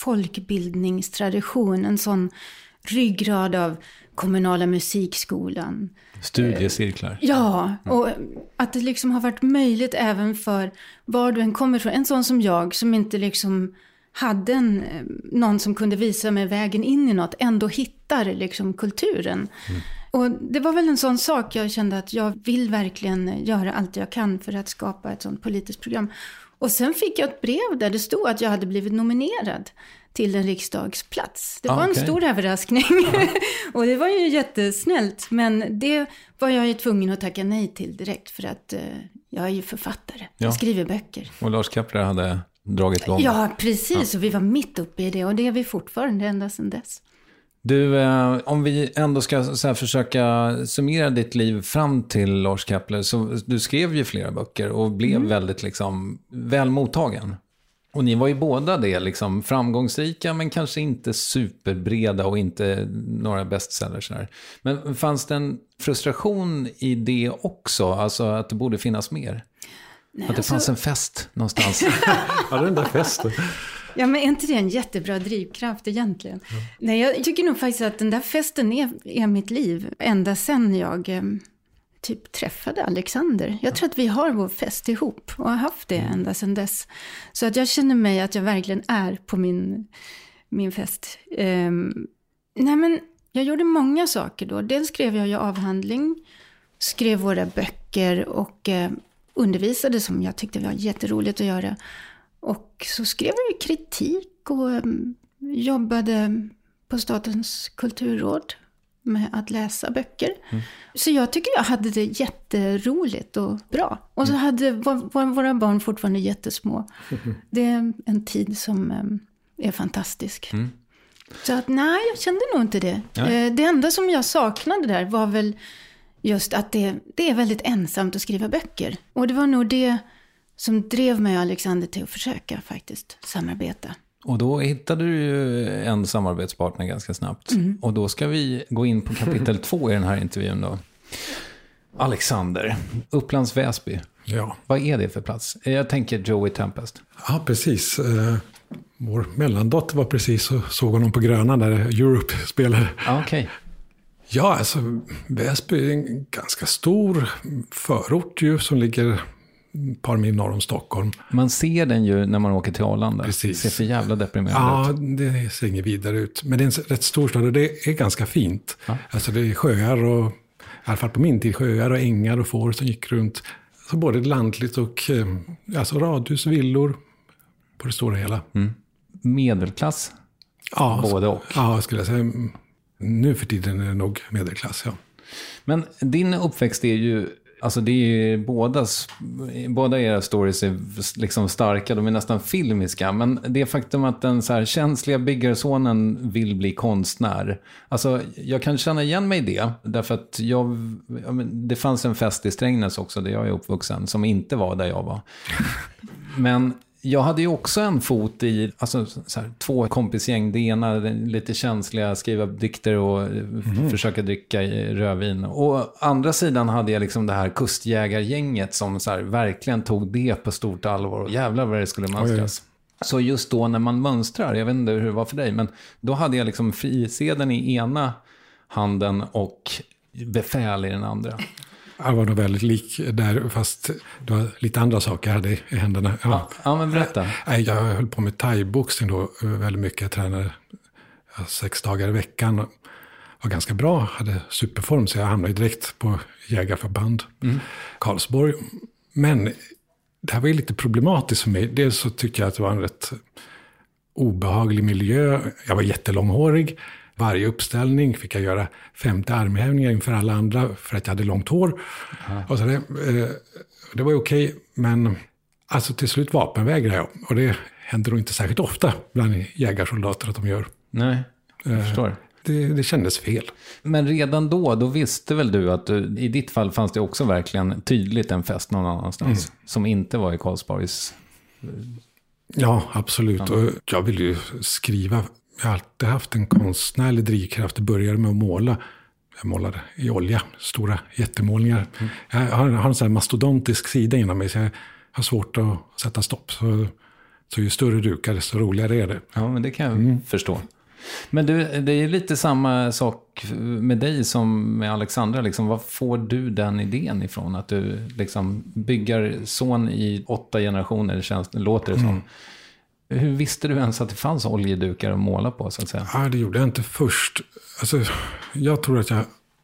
folkbildningstradition. En sån ryggrad av kommunala musikskolan. Studiecirklar. Ja, och att det liksom har varit möjligt även för var du än kommer från. En sån som jag som inte liksom hade någon som kunde visa mig vägen in i något. Ändå hittar liksom kulturen. Och det var väl en sån sak jag kände att jag vill verkligen göra allt jag kan för att skapa ett sånt politiskt program. Och sen fick jag ett brev där det stod att jag hade blivit nominerad till en riksdagsplats. Det var en stor överraskning. Och det var ju jättesnällt. Men det var jag ju tvungen att tacka nej till direkt för att jag är ju författare. Jag skriver böcker. Och Lars Kepler hade dragit igång. Ja, precis. Och vi var mitt uppe i det. Och det är vi fortfarande ända sedan dess. Du, om vi ändå ska så här försöka summera ditt liv fram till Lars Kepler, så du skrev ju flera böcker och blev väldigt liksom väl mottagen. Och ni var ju båda det liksom framgångsrika men kanske inte superbreda och inte några bestsellers där. Men fanns det en frustration i det också, alltså att det borde finnas mer? Nej, att det fanns en fest någonstans. Ja, den där festen. Ja, men är inte det en jättebra drivkraft egentligen? Nej, jag tycker nog faktiskt att den där festen är mitt liv. Ända sedan jag typ träffade Alexander. Jag tror att vi har vår fest ihop och har haft det ända sedan dess. Så att jag känner mig att jag verkligen är på min fest. Nej, men jag gjorde många saker då. Dels skrev jag ju avhandling, skrev våra böcker och undervisade som jag tyckte var jätteroligt att göra. Och så skrev jag kritik och jobbade på Statens kulturråd med att läsa böcker. Så jag tycker jag hade det jätteroligt och bra. Och så hade våra barn fortfarande jättesmå. Det är en tid som är fantastisk. Så att nej, jag kände nog inte det. Det enda som jag saknade där var väl just att det är väldigt ensamt att skriva böcker. Och det var nog det som drev mig och Alexander till att försöka faktiskt samarbeta. Och då hittade du ju en samarbetspartner ganska snabbt. Och då ska vi gå in på kapitel 2 i den här intervjun då. Alexander, Upplands Väsby. Ja. Vad är det för plats? Jag tänker Joey Tempest. Ja, precis. Vår mellandotter var precis och såg honom på Grönan där Europe spelade. Okej. Ja, alltså Väsby är en ganska stor förort ju som ligger ett par mil norr om Stockholm. Man ser den ju när man åker till Arlanda. Precis. Det ser för jävla deprimerande ut. Ja, det ser inget vidare ut. Men det är en rätt stor stad och det är ganska fint. Ja. Alltså det är sjöar och, i alla fall på min tid, sjöar och ängar och får som gick runt. Så både landligt och alltså radhus, villor på det stora hela. Medelklass? Ja, både och. Ja, skulle jag säga. Nu för tiden är det nog medelklass, ja. Men din uppväxt är ju, alltså det är ju båda era stories är liksom starka, de är nästan filmiska, men det faktum att den så här känsliga biggersonen vill bli konstnär, alltså jag kan känna igen mig i det, därför att det fanns en fest i Strängnäs också där jag är uppvuxen som inte var där jag var. Men jag hade ju också en fot i, alltså så här, 2 kompisgäng. Det ena lite känsliga, skriva dikter och försöka dricka rödvin. Och andra sidan hade jag liksom det här kustjägargänget som så här, verkligen tog det på stort allvar. Och jävlar vad det skulle manskas. Så just då när man mönstrar, jag vet inte hur det var för dig, men då hade jag liksom frisedeln i ena handen och befäl i den andra. Jag var nog väldigt lik där, fast det var lite andra saker jag hade i händerna. Ja, men berätta. Jag höll på med thai-boxning då väldigt mycket. Jag tränade 6 dagar i veckan. Var ganska bra, hade superform, så jag hamnade direkt på jägarförband Karlsborg. Men det här var ju lite problematiskt för mig. Dels så tyckte jag att det var en rätt obehaglig miljö. Jag var jättelånghårig. Varje uppställning fick jag göra 50 armhävningar inför alla andra för att jag hade långt hår. Och så det var ju okej, men alltså till slut vapenvägrade jag. Och det händer nog inte särskilt ofta bland jägarsoldater att de gör. Nej, jag förstår. Det kändes fel. Men redan då visste väl du att i ditt fall fanns det också verkligen tydligt en fest någon annanstans som inte var i Karlsborgs. Ja, absolut. Och jag ville ju skriva. Jag har alltid haft en konstnärlig drivkraft. Det började med att måla. Jag målade i olja, stora jättemålningar. Jag har en sån här mastodontisk sida inom mig, så jag har svårt att sätta stopp. Så ju större dukar, desto roligare är det. Ja, men det kan jag förstå. Men du, det är lite samma sak med dig som med Alexandra. Liksom, vad får du den idén ifrån? Att du liksom bygger son i 8 generationer, låter det som. Hur visste du ens att det fanns oljedukar att måla på, så att säga? Ja, det gjorde jag inte först. Alltså, jag tror att jag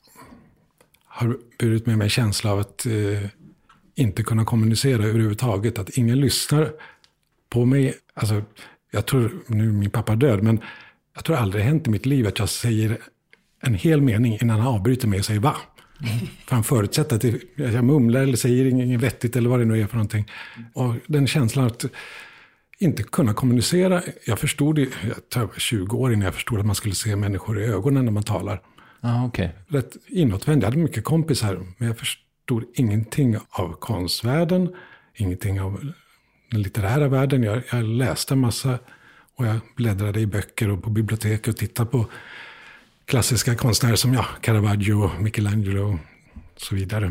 har burit med mig känsla av att inte kunna kommunicera överhuvudtaget. Att ingen lyssnar på mig. Alltså, jag tror, nu är min pappa död, men jag tror aldrig det hänt i mitt liv att jag säger en hel mening innan han avbryter mig och säger va? För han förutsätter att jag mumlar eller säger inget vettigt eller vad det nu är för någonting. Och den känslan att inte kunna kommunicera. Jag förstod det, jag tror 20 år innan jag förstod att man skulle se människor i ögonen när man talar. Okay. Rätt inåtvänd. Jag hade mycket kompisar, men jag förstod ingenting av konstvärlden, ingenting av den litterära världen. Jag läste en massa och jag bläddrade i böcker och på bibliotek och tittade på klassiska konstnärer som Caravaggio, Michelangelo och så vidare.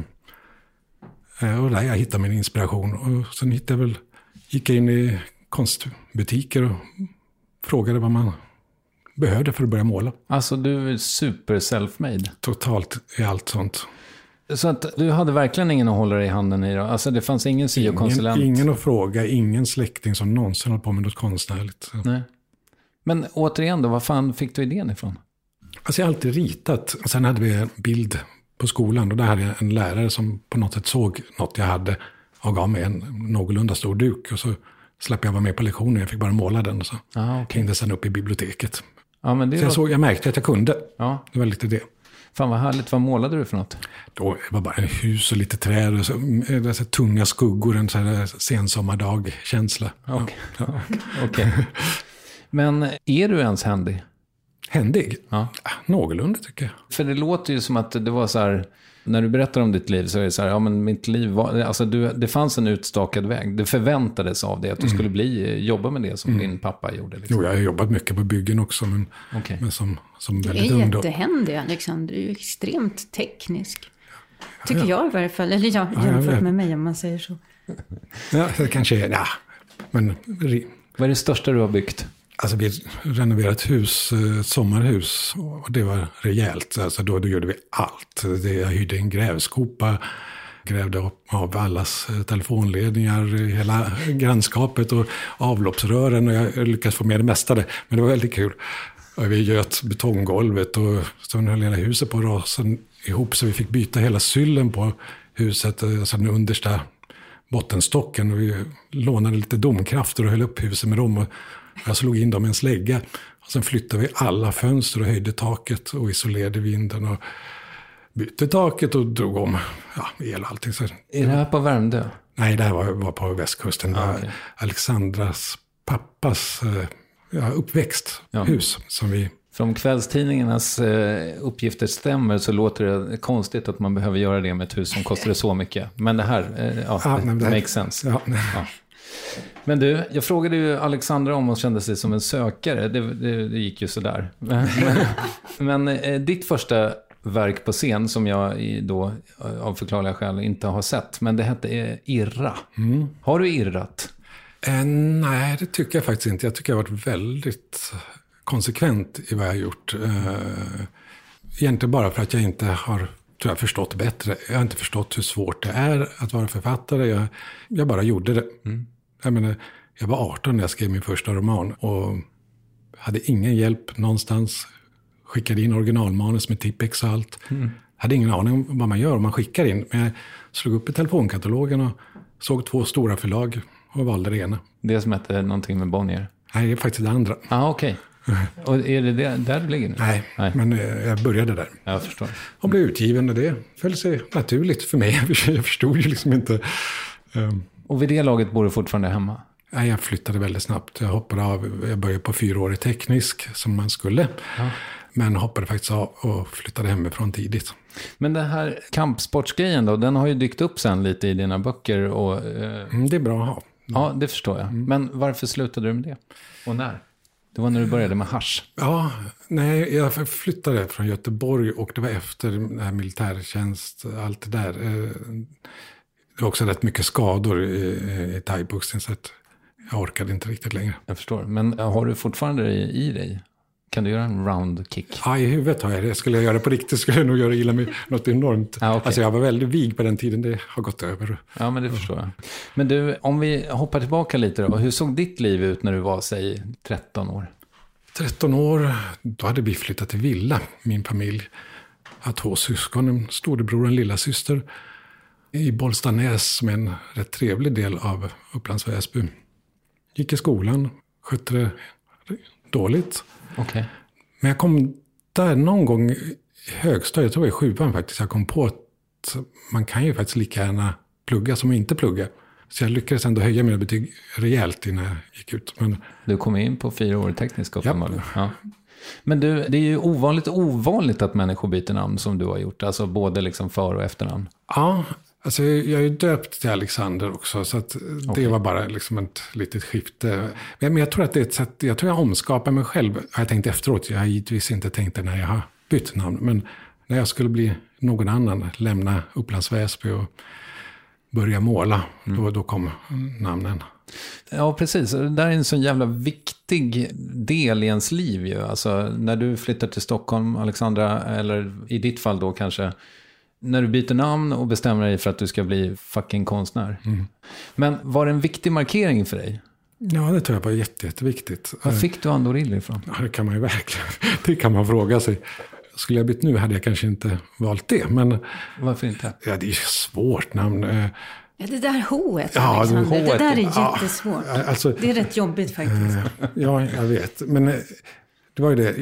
Och där jag hittade min inspiration. Och sen gick jag in i konstbutiker och frågade vad man behövde för att börja måla. Alltså du är super self-made. Totalt i allt sånt. Så att du hade verkligen ingen att hålla dig i handen i då? Alltså det fanns ingen syokonsulent? Ingen att fråga, ingen släkting som någonsin hållit på med något konstnärligt. Nej. Men återigen då, vad fan fick du idén ifrån? Alltså jag har alltid ritat. Och sen hade vi en bild på skolan och där hade jag en lärare som på något sätt såg något jag hade och gav mig en någorlunda stor duk. Och så slapp jag vara med på lektionen, jag fick bara måla den och så hängde sen upp i biblioteket. Ja, men det så jag märkte att jag kunde. Ja. Det var lite det. Fan vad härligt, vad målade du för något? Då var bara en hus och lite träd och så tunga skuggor, en sån här sensommardag-känsla. Okej. Men är du ens händig? Händig? Ja. Någorlunda tycker jag. För det låter ju som att det var så här, när du berättar om ditt liv så är det så här, ja men mitt liv var, alltså det fanns en utstakad väg. Det förväntades av det att du skulle jobba med det som din pappa gjorde. Liksom. Jo, jag har jobbat mycket på byggen också, men som väldigt ung. Du är jättehändig, Alexander. Du är ju extremt teknisk. Tycker jag i varje fall. Eller jämfört med mig om man säger så. Ja, det kanske är, men... Vad är det största du har byggt? Alltså vi renoverade ett hus, ett sommarhus, och det var rejält. Alltså då gjorde vi allt. Jag hyrde en grävskopa, grävde av allas telefonledningar i hela grannskapet och avloppsrören, och jag lyckades få med det mesta där. Men det var väldigt kul. Och vi göt betonggolvet och så höll hela huset på rasen ihop, så vi fick byta hela syllen på huset, alltså den understa bottenstocken, och vi lånade lite domkrafter och höll upp huset med dem, och jag slog in dem med en slägga. Och sen flyttade vi alla fönster och höjde taket och isolerade vinden och bytte taket och drog om el och allting. Så, är det här på Värmdö? Nej, det här var på västkusten. Okay. Alexandras pappas uppväxthus som vi... För om kvällstidningarnas uppgifter stämmer så låter det konstigt att man behöver göra det med ett hus som kostade så mycket. Men det här, det makes sense. Ja. Men du, jag frågade ju Alexandra om hon kände sig som en sökare. Det gick ju sådär. Men ditt första verk på scen som jag då av förklarliga skäl inte har sett. Men det hette Irra. Har du irrat? Nej, det tycker jag faktiskt inte. Jag tycker jag har varit väldigt konsekvent i vad jag har gjort. Egentligen bara för att jag inte har, tror jag, förstått bättre. Jag har inte förstått hur svårt det är att vara författare. Jag bara gjorde det. Jag menar, jag var 18 när jag skrev min första roman och hade ingen hjälp någonstans. Skickade in originalmanus med Tippex och allt. Hade ingen aning om vad man gör om man skickar in. Men jag slog upp i telefonkatalogen och såg 2 stora förlag och valde det ena. Det som hette någonting med Bonnier? Nej, det är faktiskt det andra. Okej. Och är det där det ligger nu? Nej, men jag började där. Jag förstår. Och blev utgiven och det föll sig naturligt för mig. Jag förstod ju liksom inte. Och vid det laget bor du fortfarande hemma? Nej, jag flyttade väldigt snabbt. Jag hoppade av. Jag började på 4-årig teknisk som man skulle. Ja. Men hoppade faktiskt av och flyttade hemifrån tidigt. Men den här kampsportsgrejen då, den har ju dykt upp sen lite i dina böcker. Och, det är bra att ha. Ja, det förstår jag. Men varför slutade du med det? Och när? Det var när du började med hasch. Ja, nej, jag flyttade från Göteborg och det var efter militärtjänst, allt det där. Det var också rätt mycket skador i thaiboxning så att jag orkade inte riktigt längre. Jag förstår. Men har du fortfarande det i dig? Kan du göra en round kick? Ja, i huvudet har jag det. Skulle jag göra på riktigt skulle jag nog göra illa med något enormt. Okay. Alltså jag var väldigt vig på den tiden, det har gått över. Ja, men det förstår jag. Men du, om vi hoppar tillbaka lite då. Hur såg ditt liv ut när du var, säg, 13 år? 13 år, då hade vi flyttat till Villa, min familj. Jag har 2 syskon, en storebror och en lilla syster. I Bollstanäs som är en rätt trevlig del av Upplands Väsby. Gick i skolan, skötte det dåligt. Okay. Men jag kom där någon gång i högstadiet, jag tror jag var i 7:an faktiskt. Jag kom på att man kan ju faktiskt lika gärna plugga som inte plugga. Så jag lyckades ändå höja mina betyg rejält innan jag gick ut. Men du kom in på 4-årig teknisk uppenbarligen. Ja. Men du, det är ju ovanligt att människor byter namn som du har gjort. Alltså både liksom för- och efternamn. Ja, alltså jag är ju döpt till Alexander också. Så att det var bara liksom ett litet skifte. Men jag tror att det är ett sätt, jag tror jag omskapar mig själv. Jag har tänkt efteråt, jag har givetvis inte tänkt det när jag har bytt namn. Men när jag skulle bli någon annan, lämna Upplands Väsby och börja måla, då kom namnen. Ja, precis. Det där är en sån jävla viktig del i ens liv ju. Alltså när du flyttar till Stockholm, Alexandra, eller i ditt fall då kanske, när du byter namn och bestämmer dig för att du ska bli fucking konstnär. Men var det en viktig markering för dig? Ja, det tror jag var jätteviktigt. Var fick du Andoril ifrån? Ja, det kan man ju verkligen. Det kan man fråga sig. Skulle jag bytt nu hade jag kanske inte valt det. Men varför inte? Ja, det är svårt namn. Ja, det där H-et, ja, Alexander, det där är jättesvårt. Alltså, det är rätt jobbigt faktiskt. Ja, jag vet. Men det var ju det.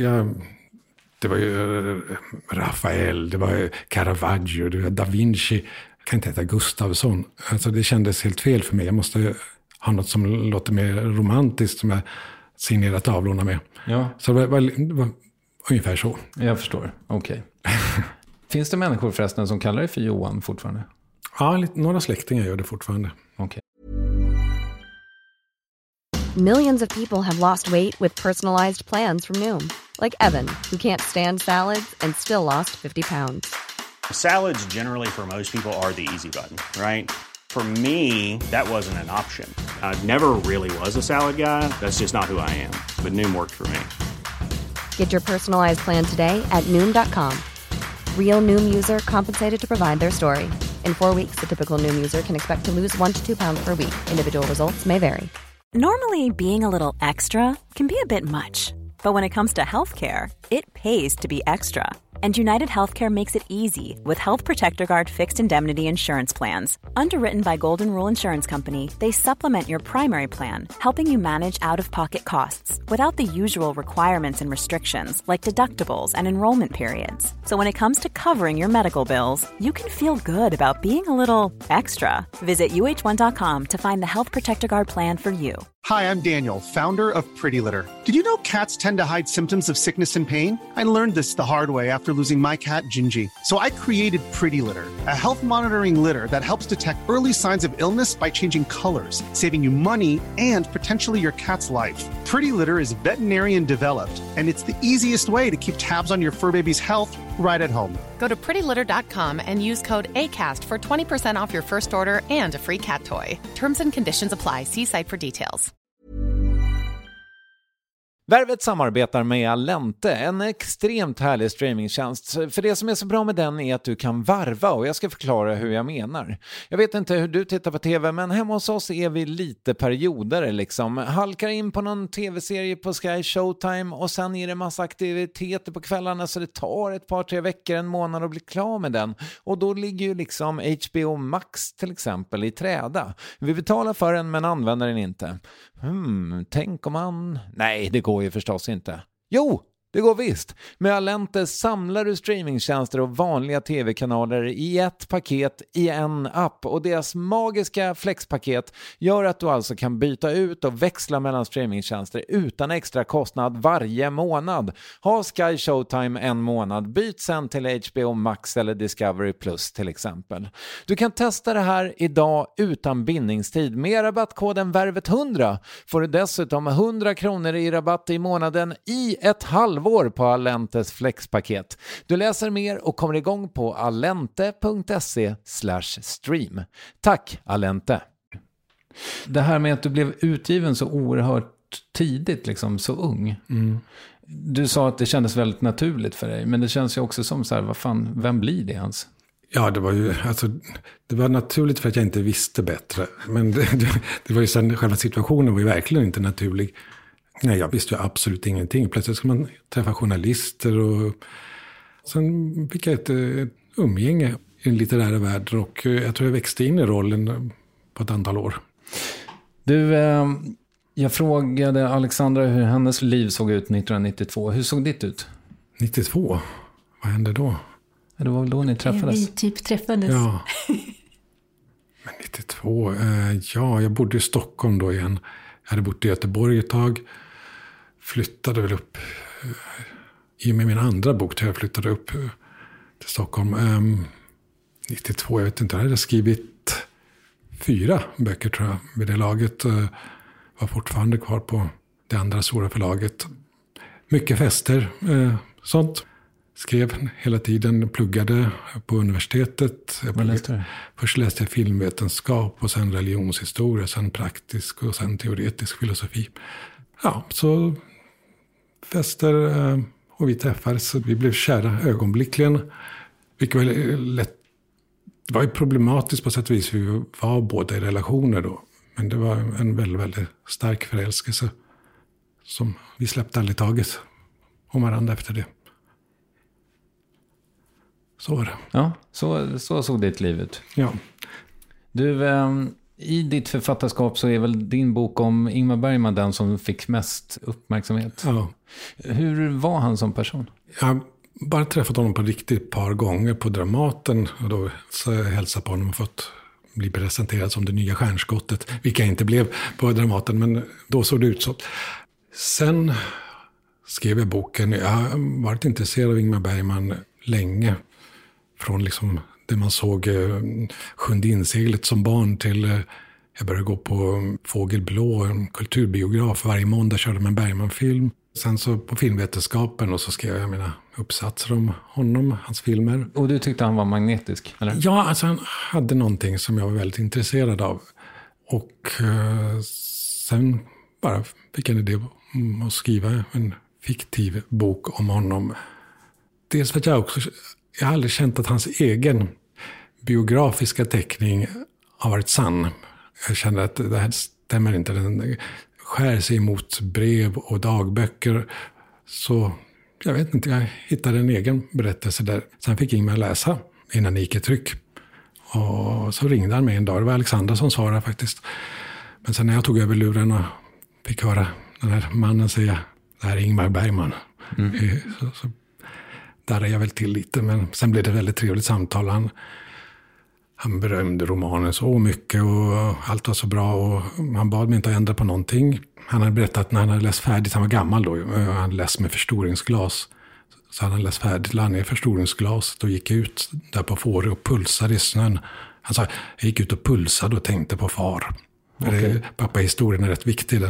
Det var ju Rafael, det var Caravaggio, det var Da Vinci. Jag kan inte heta Gustavsson. Alltså det kändes helt fel för mig. Jag måste ha något som låter mer romantiskt som jag signerar tavlorna med. Ja. Så det var ungefär så. Jag förstår. Okej. Finns det människor förresten som kallar dig för Johan fortfarande? Ja, några släktingar gör det fortfarande. Okej. Millions of people have lost weight with personalized plans from Noom. Like Evan, who can't stand salads and still lost 50 pounds. Salads generally for most people are the easy button, right? For me, that wasn't an option. I never really was a salad guy. That's just not who I am. But Noom worked for me. Get your personalized plan today at Noom.com. Real Noom user compensated to provide their story. In 4 weeks, the typical Noom user can expect to lose 1 to 2 pounds per week. Individual results may vary. Normally, being a little extra can be a bit much. But when it comes to healthcare, it pays to be extra. And United Healthcare makes it easy with Health Protector Guard fixed indemnity insurance plans. Underwritten by Golden Rule Insurance Company, they supplement your primary plan, helping you manage out-of-pocket costs without the usual requirements and restrictions like deductibles and enrollment periods. So when it comes to covering your medical bills, you can feel good about being a little extra. Visit UH1.com to find the Health Protector Guard plan for you. Hi, I'm Daniel, founder of Pretty Litter. Did you know cats tend to hide symptoms of sickness and pain? I learned this the hard way after losing my cat, Gingy. So I created Pretty Litter, a health monitoring litter that helps detect early signs of illness by changing colors, saving you money and potentially your cat's life. Pretty Litter is veterinarian developed, and it's the easiest way to keep tabs on your fur baby's health right at home. Go to prettylitter.com and use code ACAST for 20% off your first order and a free cat toy. Terms and conditions apply. See site for details. Värvet samarbetar med Allente, en extremt härlig streamingtjänst. För det som är så bra med den är att du kan varva, och jag ska förklara hur jag menar. Jag vet inte hur du tittar på tv, men hemma hos oss är vi lite perioder liksom. Halkar in på någon tv-serie på Sky Showtime och sen är det massa aktiviteter på kvällarna, så det tar ett par, 3 veckor, en månad att bli klar med den. Och då ligger ju liksom HBO Max till exempel i träda. Vi betalar för den men använder den inte. Tänk om man... Nej, det går ju förstås inte. Jo, det går visst. Med Allente samlar du streamingtjänster och vanliga tv-kanaler i ett paket i en app, och deras magiska flexpaket gör att du alltså kan byta ut och växla mellan streamingtjänster utan extra kostnad varje månad. Ha Sky Showtime en månad, byt sen till HBO Max eller Discovery Plus till exempel. Du kan testa det här idag utan bindningstid. Med rabattkoden VÄRVET100 får du dessutom 100 kronor i rabatt i månaden i ett halvår på Allentes flexpaket. Du läser mer och kommer igång på allente.se/stream. Tack Allente! Det här med att du blev utgiven så oerhört tidigt, liksom så ung. Du sa att det kändes väldigt naturligt för dig, men det känns ju också som så här, vad fan, vem blir det ens? Ja, det var naturligt för att jag inte visste bättre. Men det var ju sen, själva situationen var ju verkligen inte naturlig. Nej, jag visste ju absolut ingenting. Plötsligt ska man träffa journalister, och sen fick jag ett umgänge i en litterär värld, och jag tror jag växte in i rollen på ett antal år. Du, jag frågade Alexandra hur hennes liv såg ut 1992. Hur såg ditt ut? 92? Vad hände då? Det var väl då ni träffades? Vi typ träffades. Ja. Men 92, jag bodde i Stockholm då igen. Jag hade bott i Göteborg ett tag. Flyttade väl upp i och med min andra bok där jag flyttade upp till Stockholm. 92, jag vet inte, jag hade skrivit 4 böcker tror jag vid det laget. Var fortfarande kvar på det andra stora förlaget. Mycket fester, sånt. Skrev hela tiden, pluggade på universitetet. Först läste jag filmvetenskap och sen religionshistoria, sen praktisk och sen teoretisk filosofi. Ja, så fester och vi träffades. Vi blev kära ögonblickligen. Vilket var lätt. Det var ju problematiskt på sätt och vis. Vi var båda i relationer då. Men det var en väldigt, väldigt stark förälskelse. Som vi släppte aldrig taget om varandra efter det. Så var det. Ja, så såg ditt liv ut. Ja. Du, i ditt författarskap så är väl din bok om Ingmar Bergman den som fick mest uppmärksamhet. Ja. Hur var han som person? Jag har bara träffat honom på riktigt par gånger på Dramaten. Och då så jag hälsade på honom och fått bli presenterad som det nya stjärnskottet. Vilket jag inte blev på Dramaten, men då såg det ut så. Sen skrev jag boken. Jag har varit intresserad av Ingmar Bergman länge. Från liksom det man såg Sjunde inseglet som barn till jag började gå på Fågelblå, en kulturbiograf. Varje måndag körde man en Bergman-film. Sen så på filmvetenskapen och så skrev jag mina uppsatser om honom, hans filmer. Och du tyckte han var magnetisk, eller? Ja, alltså han hade någonting som jag var väldigt intresserad av. Och sen bara fick jag en idé om att skriva en fiktiv bok om honom. Dels för att jag har aldrig känt att hans egen biografiska teckning har varit sann. Jag känner att det här stämmer inte. Den skär sig mot brev och dagböcker. Så jag vet inte, jag hittade en egen berättelse där. Sen fick Ingmar läsa innan det gick i tryck. Och så ringde han mig en dag. Det var Alexandra som svarade faktiskt. Men sen när jag tog över luren och fick höra den här mannen säga det här är Ingmar Bergman. Så där är jag väl till lite, men sen blev det ett väldigt trevligt samtal. Han berömde romanen så mycket och allt var så bra och han bad mig inte att ändra på någonting. Han hade berättat att när han hade läst färdigt, han var gammal då, han läst med förstoringsglas. Så han hade läst färdigt, lade ner förstoringsglaset och gick ut där på Fårö och pulsade i snön. Han sa, jag gick ut och pulsade och tänkte på far. Okay. Pappa-historien är rätt viktig.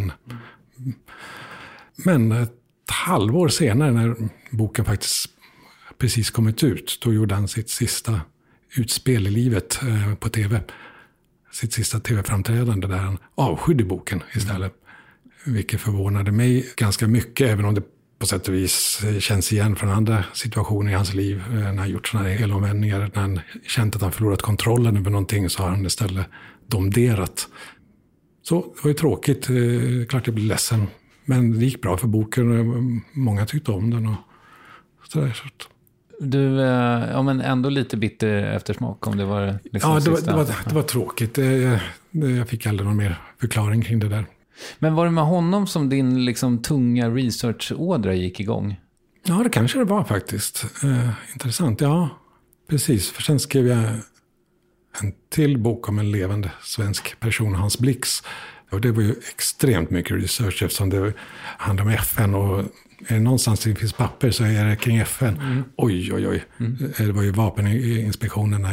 Men ett halvår senare när boken faktiskt precis kommit ut, då gjorde han sitt sista utspel i livet på tv. Sitt sista tv-framträdande där han avskydde boken istället. Vilket förvånade mig ganska mycket, även om det på sätt och vis känns igen från andra situationer i hans liv. När han gjort sådana här helomvändningar, när han känt att han förlorat kontrollen över någonting, så har han istället domderat. Så det var ju tråkigt, klart jag blev ledsen. Men det gick bra för boken och många tyckte om den och sådär. Du, ja, men ändå lite bitter eftersmak om det var liksom det var tråkigt. Jag fick aldrig någon mer förklaring kring det där. Men var det med honom som din liksom tunga researchådra gick igång? Ja, det kanske det var faktiskt. Intressant, ja. Precis, för sen skrev jag en till bok om en levande svensk person, Hans Blix. Och det var ju extremt mycket research eftersom det handlar om FN och är det någonstans det finns papper så är det kring FN. Oj. Det var ju vapeninspektionen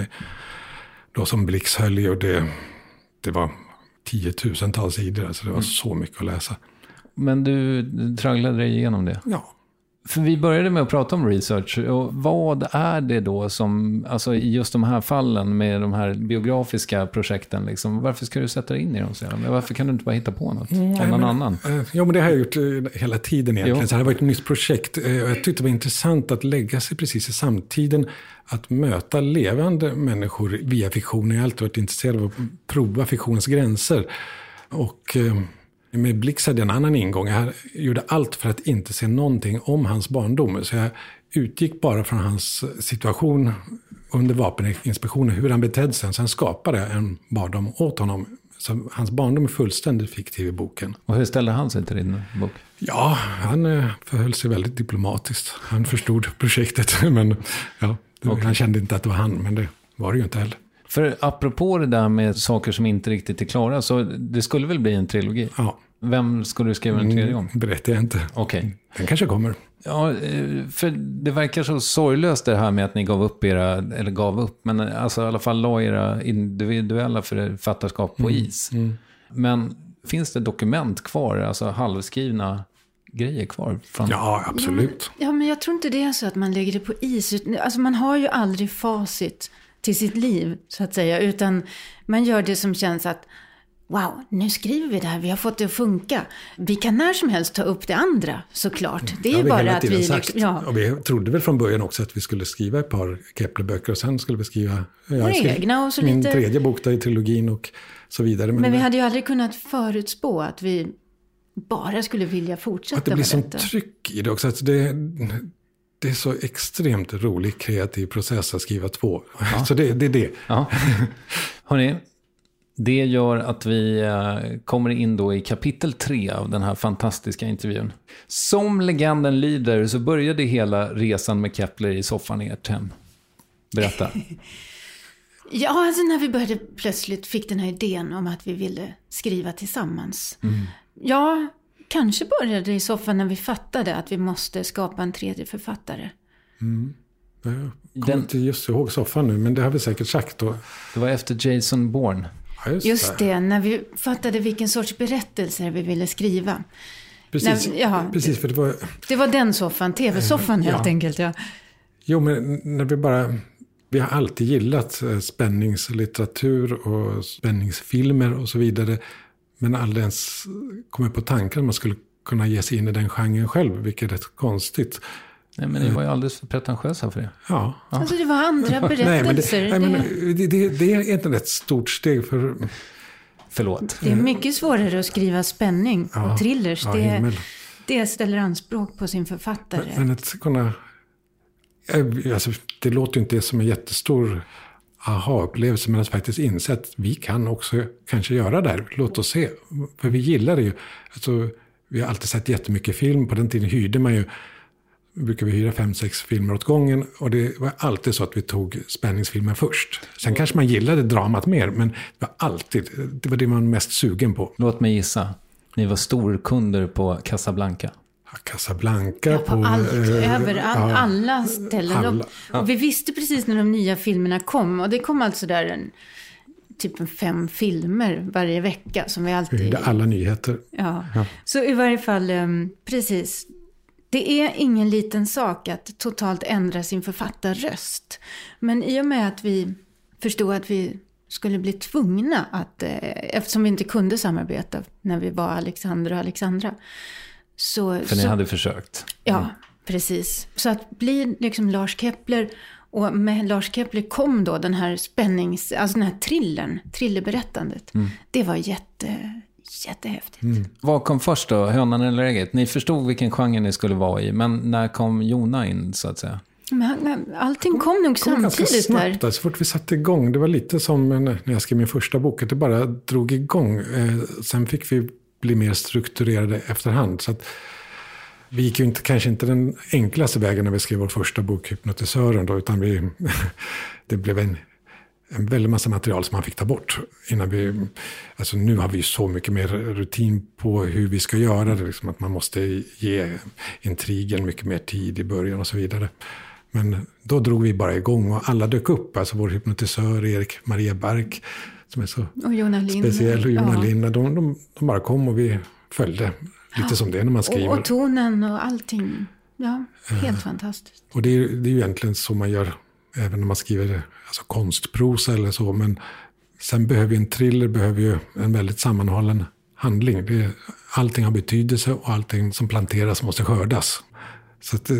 då som Blix höll i och det var 10 000-tals sidor. Alltså det var så mycket att läsa. Men du tragglade dig igenom det? Ja. För vi började med att prata om research. Och vad är det då som, alltså i just de här fallen med de här biografiska projekten, liksom, varför ska du sätta dig in i dem? Varför kan du inte bara hitta på något om någon annan? Ja, men det har jag gjort hela tiden egentligen. Så det har varit ett nytt projekt. Jag tyckte det var intressant att lägga sig precis i samtiden. Att möta levande människor via fiktion. Jag har alltid varit intresserad av att prova fiktionens gränser. Och med Blix hade en annan ingång. Jag gjorde allt för att inte se någonting om hans barndom. Så jag utgick bara från hans situation under vapeninspektionen, hur han betedde sig. Sen skapade jag en barndom åt honom. Så hans barndom är fullständigt fiktiv i boken. Och hur ställde han sig till din bok? Ja, han förhöll sig väldigt diplomatiskt. Han förstod projektet, men ja, han kände inte att det var han, men det var det ju inte heller. För apropå det där med saker som inte riktigt är klara, så det skulle väl bli en trilogi? Ja. Vem skulle du skriva en tredje om? Berättar jag inte. Okej. Den kanske kommer. Ja, för det verkar så sorglöst det här med att ni gav upp, men alltså i alla fall la era individuella författarskap på is. Men finns det dokument kvar, alltså halvskrivna grejer kvar? Ja, absolut. Ja, men jag tror inte det är så att man lägger det på is. Alltså man har ju aldrig facit till sitt liv, så att säga, utan man gör det som känns att wow, nu skriver vi det här, vi har fått det att funka. Vi kan när som helst ta upp det andra, såklart. Det är ju bara att vi... Och vi trodde väl från början också att vi skulle skriva ett par Kepler-böcker och sen skulle vi skriva egna och så min lite... tredje bok där i trilogin och så vidare. Men vi hade ju aldrig kunnat förutspå att vi bara skulle vilja fortsätta. Att det blir som tryck i det också. Att det är så extremt rolig kreativ process att skriva två. Ja. Så det är det. Ja. Hörrni, det gör att vi kommer in då i kapitel 3 av den här fantastiska intervjun. Som legenden lyder så började hela resan med Kepler i soffan i ert hem. Berätta. Ja, alltså när vi plötsligt fick den här idén om att vi ville skriva tillsammans. Ja, kanske började i soffan när vi fattade att vi måste skapa en tredje författare. Jag kommer inte just ihåg soffan nu, men det har vi säkert sagt då. Det var efter Jason Bourne. Ja, just det, när vi fattade vilken sorts berättelser vi ville skriva. Precis, precis för det var den soffan, tv-soffan helt enkelt. Ja. Jo, men när vi har alltid gillat spänningslitteratur och spänningsfilmer och så vidare. Men aldrig ens kommit på tanken att man skulle kunna ge sig in i den genren själv, vilket är rätt konstigt. Nej, men det var ju alldeles för pretentiösa för det. Ja. Alltså det var andra berättelser. Det är inte ett stort steg för... Förlåt. Det är mycket svårare att skriva spänning och thrillers. Det ställer anspråk på sin författare. Men att kunna... Alltså, det låter ju inte som en jättestor aha-upplevelse, men att faktiskt inse att vi kan också kanske göra det här. Låt oss se. För vi gillar det ju. Alltså, vi har alltid sett jättemycket film. På den tiden hyrde man ju brukar vi hyra 5-6 filmer åt gången. Och det var alltid så att vi tog spänningsfilmen först. Sen kanske man gillade dramat mer, men det var det man var mest sugen på. Låt mig gissa. Ni var storkunder på Casablanca. Casablanca på alla ställen. Och vi visste precis när de nya filmerna kom. Och det kom alltså där typ 5 filmer varje vecka som vi alltid... Vi alla nyheter. Ja. Så i varje fall, precis. Det är ingen liten sak att totalt ändra sin författarröst. Men i och med att vi förstod att vi skulle bli tvungna att, eftersom vi inte kunde samarbeta när vi var Alexander och Alexandra. För ni hade försökt. Ja, precis. Så att bli liksom Lars Kepler, och med Lars Kepler kom då den här alltså den här thrillerberättandet. Det var jättehäftigt. Vad kom först då, hönan eller ägget? Ni förstod vilken genre ni skulle vara i, men när kom Jona in så att säga? Men allting kom nog samtidigt snabbt, där. Så fort vi satte igång, det var lite som när jag skrev min första bok, att det bara drog igång. Sen fick vi bli mer strukturerade efterhand. Så att vi gick ju kanske inte den enklaste vägen när vi skrev vår första bok, Hypnotisören, då, utan det blev en väldigt massa material som man fick ta bort innan alltså nu har vi ju så mycket mer rutin på hur vi ska göra det, liksom att man måste ge intrigen mycket mer tid i början och så vidare. Men då drog vi bara igång och alla dök upp, alltså vår hypnotisör Erik Maria Bark som är så speciell, och Jona Linna, de bara kom och vi följde lite som det när man skriver. Och tonen och allting, helt fantastiskt. Och det är ju egentligen så man gör även när man skriver alltså konstprosa eller så, men sen behöver en thriller behöver ju en väldigt sammanhållen handling. Allting har betydelse och allting som planteras måste skördas. Så att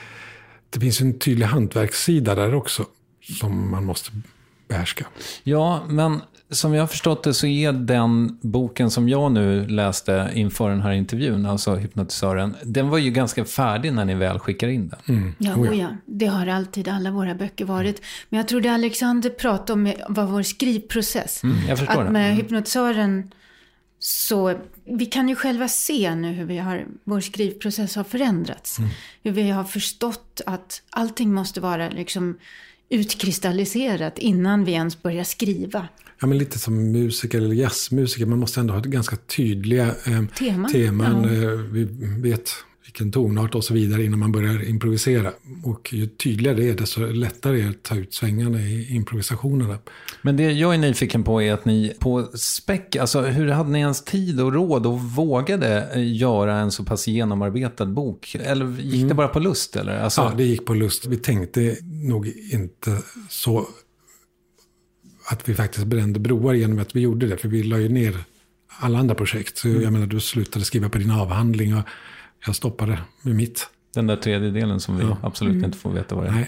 det finns en tydlig hantverkssida där också som man måste behärska. Ja, men som jag har förstått det så är den boken som jag nu läste inför den här intervjun, alltså Hypnotisören, den var ju ganska färdig när ni väl skickar in den. Ja. Det har alltid alla våra böcker varit. Men jag tror det Alexander pratade om var vår skrivprocess. Jag förstår att med Hypnotisören så vi kan ju själva se nu hur vår skrivprocess har förändrats. Hur vi har förstått att allting måste vara liksom utkristalliserat innan vi ens börjar skriva. Ja, men lite som musiker eller jazzmusiker. Man måste ändå ha ganska tydliga teman. Vi vet vilken tonart och så vidare innan man börjar improvisera. Och ju tydligare det är, desto lättare är det att ta ut svängarna i improvisationerna. Men det jag är nyfiken på är att ni på späck, alltså hur hade ni ens tid och råd och vågade göra en så pass genomarbetad bok? Eller gick det bara på lust? Eller? Alltså... Ja, det gick på lust. Vi tänkte nog inte så att vi faktiskt brände broar genom att vi gjorde det. För vi la ju ner alla andra projekt. Så jag menar, du slutade skriva på din avhandling och jag stoppade med mitt. Den där tredjedelen som vi absolut inte får veta vad det är.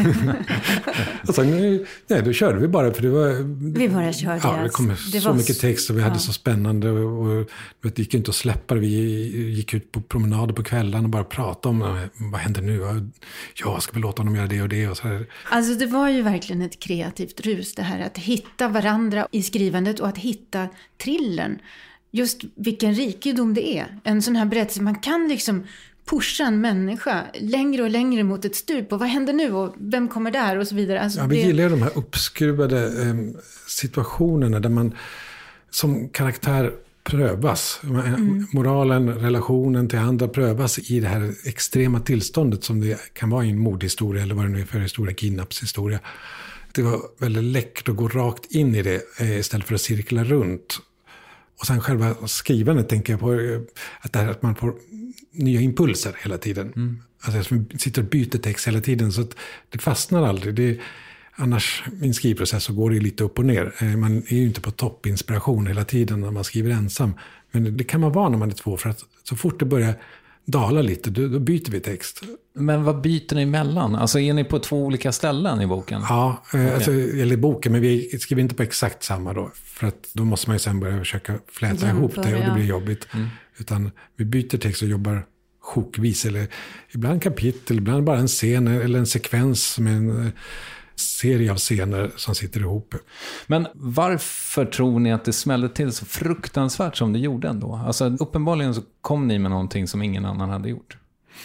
Nej, då körde vi bara. För det var, vi bara körde. Ja, det kom så mycket text och vi hade så spännande. Och det gick inte att släppa det. Vi gick ut på promenader på kvällen och bara pratade om vad händer nu. Jag ska väl låta honom göra det och det. Och så här. Alltså det var ju verkligen ett kreativt rus det här. Att hitta varandra i skrivandet och att hitta thrillern. Just vilken rikedom det är. En sån här berättelse, man kan liksom pusha en människa längre och längre mot ett stup. Och vad händer nu och vem kommer där och så vidare. Alltså vi gillar de här uppskruvade situationerna där man som karaktär prövas. Moralen, relationen till andra prövas i det här extrema tillståndet som det kan vara i en mordhistoria eller vad det nu är för historia, kidnappshistoria. Det var väldigt läckert att gå rakt in i det istället för att cirkla runt. Och sen själva skrivandet tänker jag på att man får nya impulser hela tiden. Alltså jag sitter och byter text hela tiden så att det fastnar aldrig. Annars min skrivprocess så går det lite upp och ner. Man är ju inte på toppinspiration hela tiden när man skriver ensam. Men det kan man vara när man är två, för att så fort det börjar dala lite, då byter vi text. Men vad byter ni emellan? Alltså är ni på 2 olika ställen i boken? Ja, alltså, eller i boken, men vi skriver inte på exakt samma då. För att då måste man ju sen börja försöka fläta ihop det och det blir jobbigt. Utan vi byter text och jobbar sjokvis, eller ibland kapitel, ibland bara en scen eller en sekvens med en serie av scener som sitter ihop. Men varför tror ni att det smällde till så fruktansvärt som det gjorde ändå? Alltså uppenbarligen så kom ni med någonting som ingen annan hade gjort.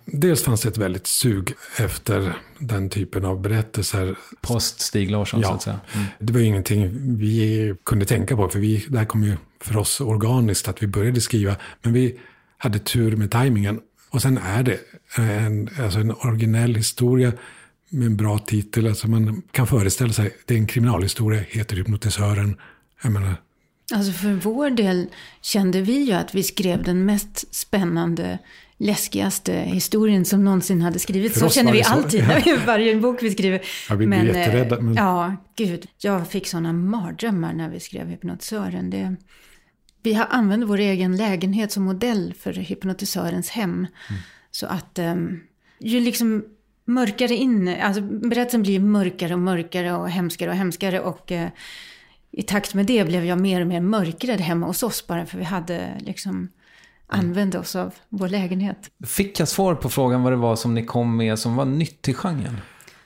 Dels fanns det ett väldigt sug efter den typen av berättelser. Post Stig Larsson, så att säga. Det var ju ingenting vi kunde tänka på, för det här kom ju för oss organiskt att vi började skriva. Men vi hade tur med tajmingen. Och sen är det en originell historia med en bra titel. Alltså man kan föreställa sig, det är en kriminalhistoria, heter Hypnotisören. Jag menar... Alltså för vår del kände vi ju att vi skrev den mest spännande, läskigaste historien som någonsin hade skrivits. Så känner vi alltid när varje bok vi skriver. Ja, vi blir jätterädda. Men... Ja, gud. Jag fick sådana mardrömmar när vi skrev Hypnotisören. Vi har använt vår egen lägenhet som modell för Hypnotisörens hem. Så att ju liksom mörkare in, alltså berättelsen blir mörkare och mörkare och hemskare och i takt med det blev jag mer och mer mörkrädd hemma hos oss bara för vi hade liksom använt oss av vår lägenhet. Fick jag svar på frågan vad det var som ni kom med som var nytt i genren?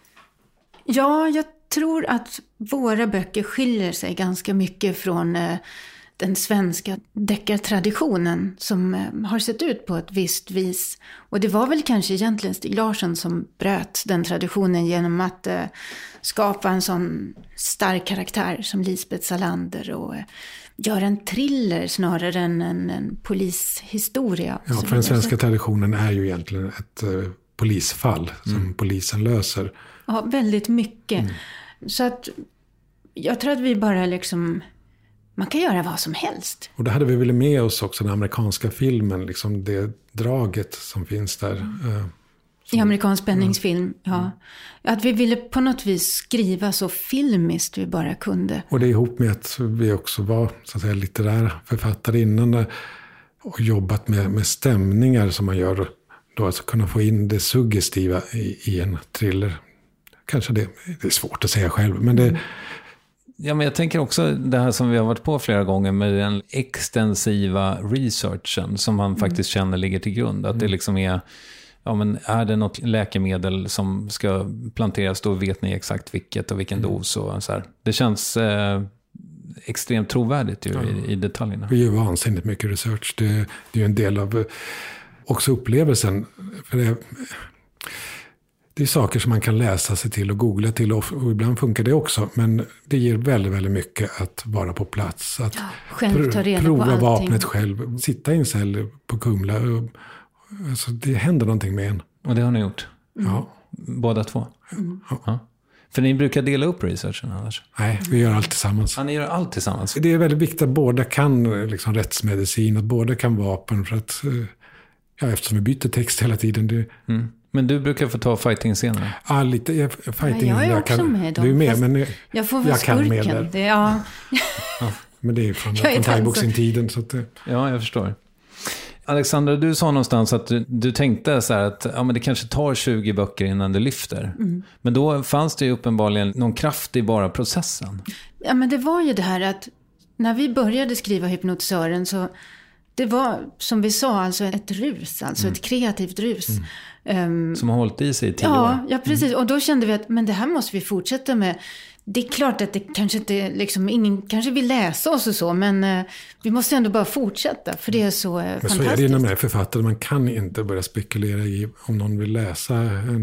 Ja, jag tror att våra böcker skiljer sig ganska mycket från den svenska deckartraditionen som har sett ut på ett visst vis. Och det var väl kanske egentligen Stig Larsson som bröt den traditionen genom att skapa en sån stark karaktär som Lisbeth Salander och göra en thriller snarare än en polishistoria. Ja, för den svenska traditionen är ju egentligen ett polisfall som polisen löser. Ja, väldigt mycket. Så att jag tror att vi bara liksom... Man kan göra vad som helst. Och det hade vi väl med oss också, den amerikanska filmen, liksom det draget som finns där. I amerikansk spänningsfilm, ja. Att vi ville på något vis skriva så filmiskt vi bara kunde. Och det är ihop med att vi också var så att säga litterära författare innan och jobbat med stämningar som man gör då, alltså kunna få in det suggestiva i en thriller. Kanske det är svårt att säga själv, men det... Ja, men jag tänker också det här som vi har varit på flera gånger med den extensiva researchen som man faktiskt känner ligger till grund. Att det liksom är, ja men är det något läkemedel som ska planteras, då vet ni exakt vilket och vilken dos och så här. Det känns extremt trovärdigt ju i detaljerna. Vi gör vansinnigt mycket research. Det är ju en del av också upplevelsen. För det är saker som man kan läsa sig till och googla till och ibland funkar det också. Men det ger väldigt, väldigt mycket att vara på plats. Att själv ta reda prova på allting. Vapnet själv. Sitta i en cell på Kumla. Alltså det händer någonting med en. Och det har ni gjort? Ja. Båda två? Ja. För ni brukar dela upp researchen annars? Nej, vi gör allt tillsammans. Ja, ni gör allt tillsammans? Det är väldigt viktigt att båda kan liksom rättsmedicin. Att båda kan vapen för att... Ja, eftersom vi byter text hela tiden. Men du brukar få ta fighting-scener? Ja, lite fighting. Jag är också med dem. Du är med, men jag får väl skurken. Ja, men det är från thaiboxing-tiden. Så att Ja, jag förstår. Alexandra, du sa någonstans att du tänkte så här att ja, men det kanske tar 20 böcker innan det lyfter. Men då fanns det ju uppenbarligen någon kraft i bara processen. Ja, men det var ju det här att när vi började skriva Hypnotisören så det var, som vi sa, alltså ett rus, alltså ett kreativt rus. Som har hållit i sig i 10 år. Ja, precis. Och då kände vi att men det här måste vi fortsätta med. Det är klart att det kanske inte, liksom, ingen kanske vill läsa oss och så, men vi måste ändå bara fortsätta, för det är så fantastiskt. Så är det inom författare, man kan inte börja spekulera i om någon vill läsa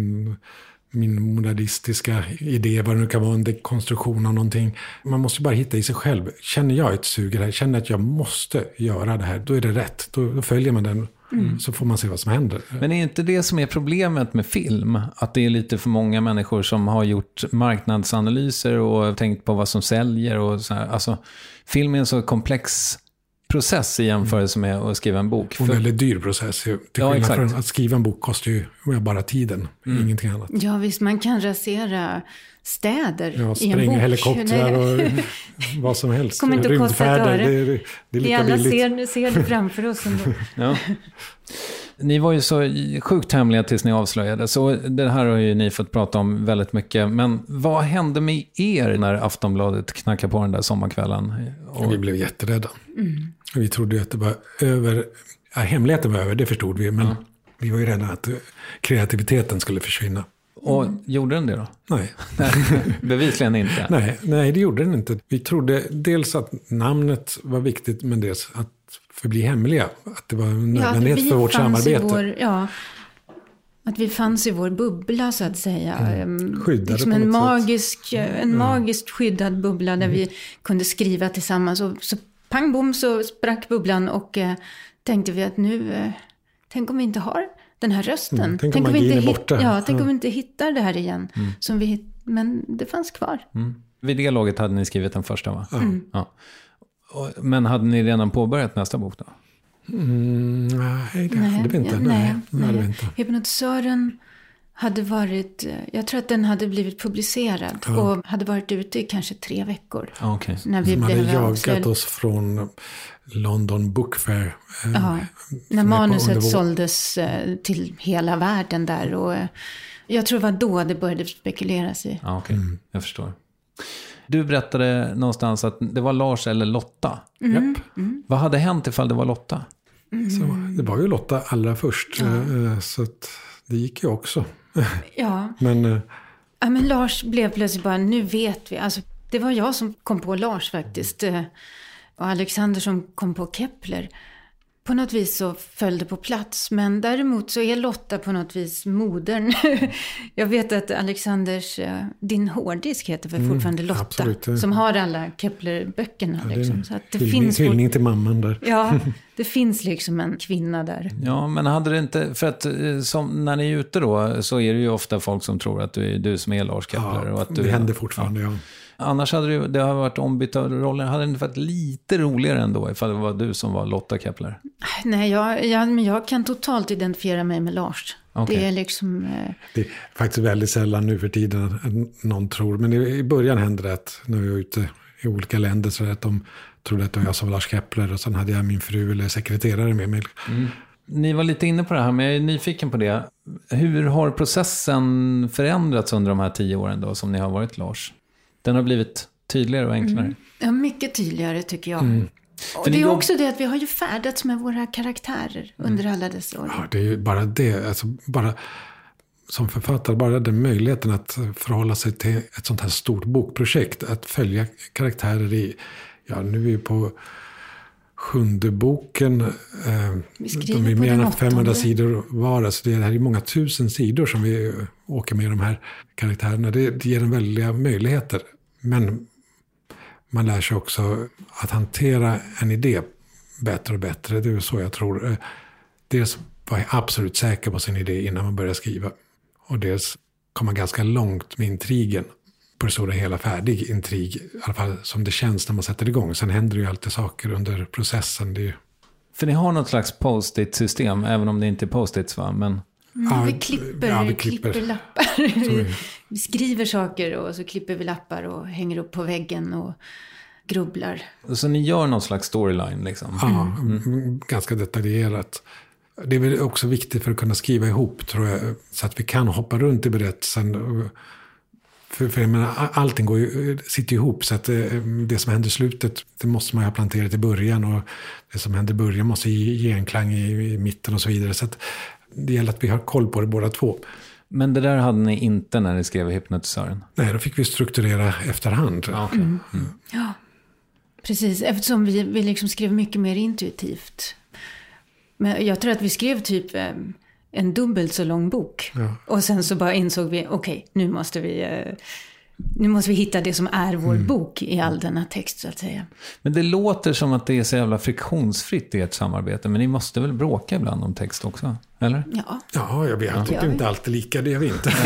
min modernistiska idé, vad det nu kan vara, en dekonstruktion av någonting. Man måste bara hitta i sig själv. Känner jag ett sug här, känner att jag måste göra det här, då är det rätt. Då följer man den, så får man se vad som händer. Men är inte det som är problemet med film? Att det är lite för många människor som har gjort marknadsanalyser och tänkt på vad som säljer och så här. Alltså, film är en så komplex process i jämförelse med att skriva en bok. Och en väldigt dyr process. Till skillnad från att skriva en bok kostar ju bara tiden, ingenting annat. Ja, visst, man kan rasera städer i en bok. Spränga helikoptrar och vad som helst. Kommer inte att kosta ett öre. Det är lika alla billigt. ser det framför oss ändå. Ja. Ni var ju så sjukt hemliga tills ni avslöjade. Så det här har ju ni fått prata om väldigt mycket. Men vad hände med er när Aftonbladet knackade på den där sommarkvällen? Vi blev jätterädda. Vi trodde ju att det var över. Ja, hemligheten var över, det förstod vi. Men vi var ju rädda att kreativiteten skulle försvinna. Och gjorde den det då? Nej. Bevisligen inte. Nej, det gjorde den inte. Vi trodde dels att namnet var viktigt, men dels att förbli hemliga. Att det var en nödvändighet för vårt samarbete. Att vi fanns i vår bubbla så att säga. Skyddade liksom på en något magiskt skyddad bubbla där vi kunde skriva tillsammans. Och så pang bom så sprack bubblan och tänkte vi att nu, tänk om vi inte har den här rösten. Tänk om magin är borta. Tänk om vi inte hittar det här igen. Men det fanns kvar. Vid det laget hade ni skrivit den första, va? Ja. Men hade ni redan påbörjat nästa bok då? Nej, det hade vi inte. Nej. Hypnotisören hade varit, jag tror att den hade blivit publicerad och hade varit ute i kanske 3 veckor. Okay. När vi de hade blev jagat oss från London Book Fair. När manuset såldes till hela världen där. Och jag tror det var då det började spekuleras i. Okay. Jag förstår. Du berättade någonstans att det var Lars eller Lotta. Vad hade hänt ifall det var Lotta? Så, det var ju Lotta allra först. Så att det gick ju också. Men Lars blev plötsligt bara, nu vet vi. Alltså, det var jag som kom på Lars faktiskt. Och Alexander som kom på Kepler. På något vis så föll det på plats. Men däremot så är Lotta på något vis modern. Jag vet att Alexanders, din hårddisk heter för fortfarande Lotta. Absolut. Som har alla Kepler-böckerna. Liksom. Så att det finns hyllning till mamman där. Ja, det finns liksom en kvinna där. Ja, men hade det inte, för att som, när ni är ute då så är det ju ofta folk som tror att du är du som är Lars Kepler. Och att det händer fortfarande, Annars hade det har varit ombytta roller. Hade det inte varit lite roligare ändå ifall det var du som var Lotta Kepler? Nej, men jag kan totalt identifiera mig med Lars. Okay. Det är liksom... Det är faktiskt väldigt sällan nu för tiden att någon tror. Men i början hände det att när vi var ute i olika länder så att de trodde att det var jag som var Lars Kepler. Och sen hade jag min fru eller sekreterare med mig. Ni var lite inne på det här, men jag är nyfiken på det. Hur har processen förändrats under de här 10 åren då som ni har varit Lars? Den har blivit tydligare och enklare. Ja, mycket tydligare tycker jag. Och det är också det att vi har ju färdats med våra karaktärer under alla dessa år. Ja, det är ju bara det. Alltså bara som författare, bara den möjligheten att förhålla sig till ett sånt här stort bokprojekt. Att följa karaktärer i, nu är vi på 7:e boken. De är mer än 500 sidor var. Alltså det här är många tusen sidor som vi åker med de här karaktärerna. Det ger en väldiga möjligheter. Men man lär sig också att hantera en idé bättre och bättre. Det är så jag tror. Dels var jag absolut säker på sin idé innan man började skriva. Och dels kom man ganska långt med intrigen. På det stora hela färdig intrig. I alla fall som det känns när man sätter igång. Sen händer det ju alltid saker under processen. Det är ju... För ni har något slags post-it-system. Även om det inte är post-its, va? Men... vi klipper lappar. Vi skriver saker och så klipper vi lappar och hänger upp på väggen och grubblar. Så ni gör någon slags storyline liksom? Ja, ganska detaljerat. Det är väl också viktigt för att kunna skriva ihop, tror jag. Så att vi kan hoppa runt i berättelsen. För jag menar, allting sitter ihop. Så att det som händer i slutet, det måste man ju ha planterat i början. Och det som händer i början måste ge en klang i mitten och så vidare. Så att det gäller att vi har koll på det båda två. Men det där hade ni inte när ni skrev Hypnotisören? Nej, då fick vi strukturera efterhand. Ja, precis. Eftersom vi liksom skrev mycket mer intuitivt. Men jag tror att vi skrev typ en dubbelt så lång bok. Ja. Och sen så bara insåg vi, okej, nu måste vi hitta det som är vår bok i all denna text, så att säga. Men det låter som att det är så jävla friktionsfritt i ert samarbete. Men ni måste väl bråka ibland om text också, eller? Ja, jag tycker inte alltid lika, det gör vi inte.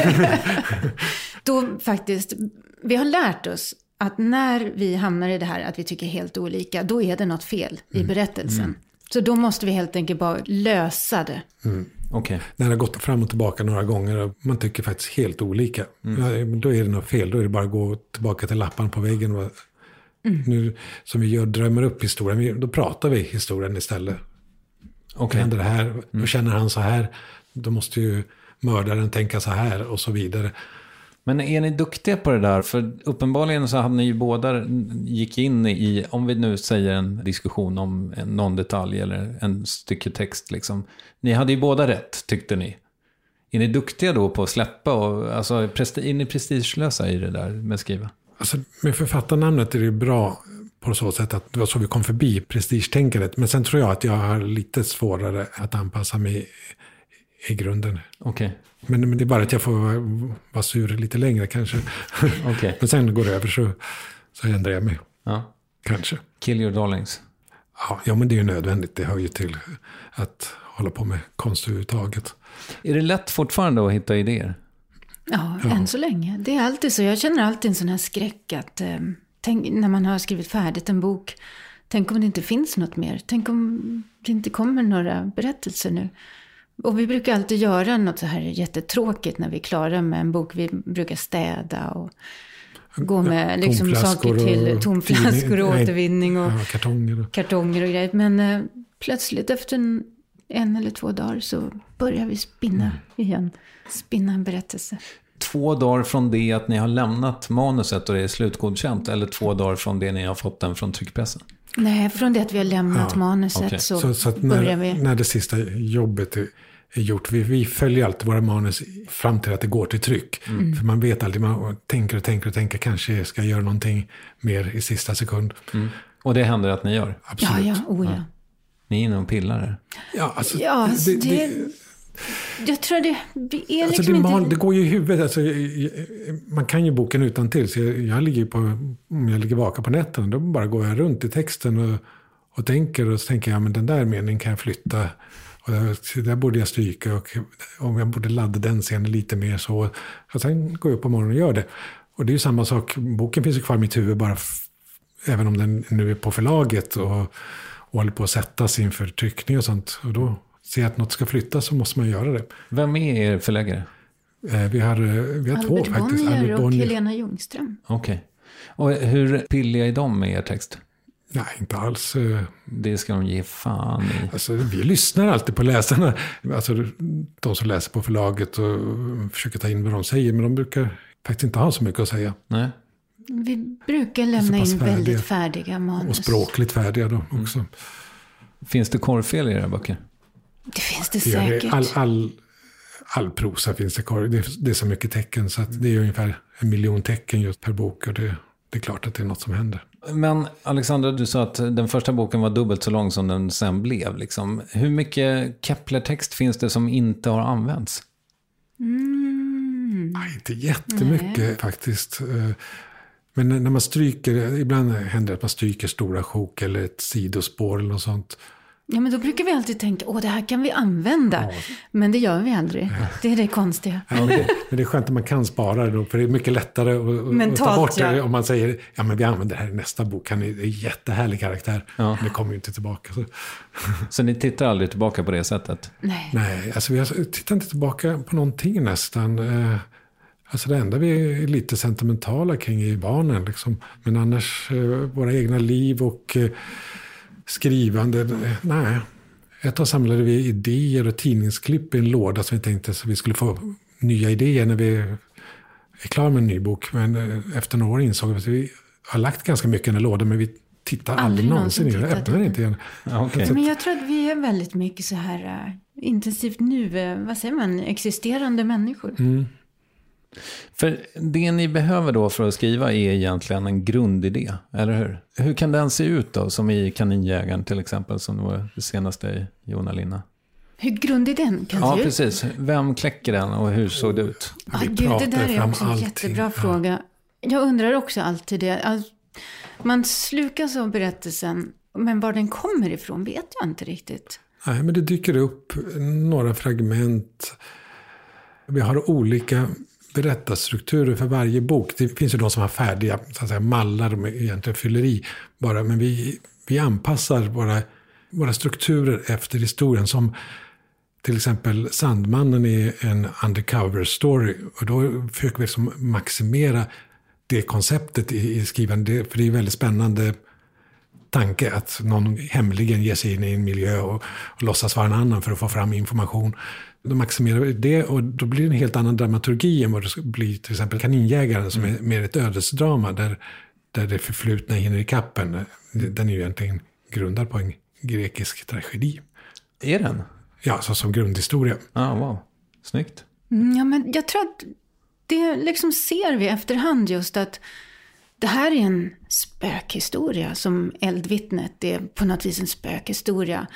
Då faktiskt, vi har lärt oss att när vi hamnar i det här att vi tycker helt olika, då är det något fel i berättelsen. Så då måste vi helt enkelt bara lösa det. Okay. När det har gått fram och tillbaka några gånger och man tycker faktiskt helt olika. Då är det något fel. Då är det bara att gå tillbaka till lappan på väggen. Nu som vi drömmer upp historien. Då pratar vi historien istället. Okay. Händer det här? Då känner han så här. Då måste ju mördaren tänka så här och så vidare. Men är ni duktiga på det där? För uppenbarligen så hade ni ju båda gick in i, om vi nu säger en diskussion om någon detalj eller en stycke text liksom. Ni hade ju båda rätt, tyckte ni. Är ni duktiga då på att släppa och alltså, är ni prestigelösa i det där med att skriva? Alltså med författarnamnet är det bra på så sätt att det var så vi kom förbi prestigetänkandet. Men sen tror jag att jag har lite svårare att anpassa mig i grunden. Okej. Men det är bara att jag får vara sur lite längre kanske. Okay. Men sen går det över så ändrar jag mig. Ja. Kanske. Kill your darlings. Ja, men det är ju nödvändigt. Det hör ju till att hålla på med konst överhuvudtaget. Är det lätt fortfarande att hitta idéer? Ja, än så länge. Det är alltid så. Jag känner alltid en sån här skräck att tänk, när man har skrivit färdigt en bok, tänk om det inte finns något mer. Tänk om det inte kommer några berättelser nu. Och vi brukar alltid göra något så här jättetråkigt när vi är klara med en bok. Vi brukar städa och gå med liksom saker till tomflaskor och återvinning och kartonger och grejer. Men plötsligt efter en eller 2 dagar så börjar vi spinna igen. Spinna en berättelse. 2 dagar från det att ni har lämnat manuset och det är slutgodkänt, eller 2 dagar från det ni har fått den från tryckpressen? Nej, från det att vi har lämnat manuset så att börjar vi. När det sista jobbet är gjort, vi följer alltid våra manus fram till att det går till tryck. För man vet alltid, man tänker kanske ska göra någonting mer i sista sekund. Och det händer att ni gör? Absolut. Ja. Ni är inne och pillar där? Ja, alltså, jag tror det är alltså liksom det går ju i huvudet. Alltså, man kan ju boken utan till. Så jag ligger om jag ligger vaken på nätterna, då bara går jag runt i texten och tänker. Och så tänker jag, men den där meningen kan jag flytta. Och där borde jag stryka. Och om jag borde ladda den scenen lite mer så. Och sen går jag upp på morgonen och gör det. Och det är ju samma sak. Boken finns ju kvar i mitt huvud bara även om den nu är på förlaget. Och håller på att sättas inför tryckning och sånt. Och då ser jag att något ska flyttas så måste man göra det. Vem är er förläggare? Vi har 2 faktiskt. Albert Bonnier och Helena Ljungström. Okej. Och hur pilliga är de med er text? Nej, inte alls. Det ska de ge fan i. Alltså, vi lyssnar alltid på läsarna. Alltså, de som läser på förlaget och försöker ta in vad de säger. Men de brukar faktiskt inte ha så mycket att säga. Nej. Vi brukar lämna in väldigt färdiga manus. Och språkligt färdiga då också. Finns det korrfel i era böcker? Det finns det säkert. All prosa finns det korv. Det är så mycket tecken så att det är ungefär 1 miljon tecken just per bok. Och det är klart att det är något som händer. Men Alexandra, du sa att den första boken var dubbelt så lång som den sen blev. Liksom. Hur mycket Kepler-text finns det som inte har använts? Nej, inte jättemycket faktiskt. Men när man stryker, ibland händer det att man stryker stora sjok eller ett sidospår eller något sånt. Ja, men då brukar vi alltid tänka, det här kan vi använda. Ja. Men det gör vi aldrig. Det är det konstiga. Ja, men det är skönt att man kan spara det då, för det är mycket lättare att ta bort det. Om man säger, men vi använder det här i nästa bok. Det är en jättehärlig karaktär. Ja. Men det kommer ju inte tillbaka. Så ni tittar aldrig tillbaka på det sättet? Nej, alltså vi tittar inte tillbaka på någonting nästan. Alltså det enda vi är lite sentimentala kring är barnen. Liksom. Men annars våra egna liv och skrivande, nej. Ett tag samlade vi idéer och tidningsklipp i en låda som vi tänkte så vi skulle få nya idéer när vi är klara med en ny bok. Men efter några år insåg vi att vi har lagt ganska mycket i den lådan, men vi tittar aldrig någonsin i det. Öppnar inte igen. Ja, okay. Men jag tror att vi är väldigt mycket så här intensivt nu, vad säger man, existerande människor. För det ni behöver då för att skriva är egentligen en grundidé, eller hur? Hur kan den se ut då, som i Kaninjägaren till exempel, som var det senaste i Jona Linna? Hur grundig den kan se ut? Ja, precis. Vem kläcker den och hur såg det ut? Det där är också en jättebra fråga. Jag undrar också alltid det. Man slukas av berättelsen, men var den kommer ifrån vet jag inte riktigt. Nej, men det dyker upp några fragment. Vi har olika berättarstrukturer för varje bok. Det finns ju de som har färdiga så att säga, mallar de egentligen fyller i bara. Men vi anpassar våra strukturer efter historien. Som till exempel Sandmannen är en undercover story. Och då försöker vi liksom maximera det konceptet i skrivande. För det är väldigt spännande tanke att någon hemligen ger sig in i en miljö och låtsas vara en annan för att få fram information. Då maximerar vi det och då blir det en helt annan dramaturgi än vad det blir till exempel Kaninjägaren som är mer ett ödesdrama där det förflutna hinner i kappen. Den är ju egentligen grundad på en grekisk tragedi. Är den? Ja, så som grundhistoria. Wow. Snyggt. Ja, men jag tror att det liksom ser vi efterhand just att det här är en spökhistoria som Eldvittnet. Det är på något vis en spökhistoria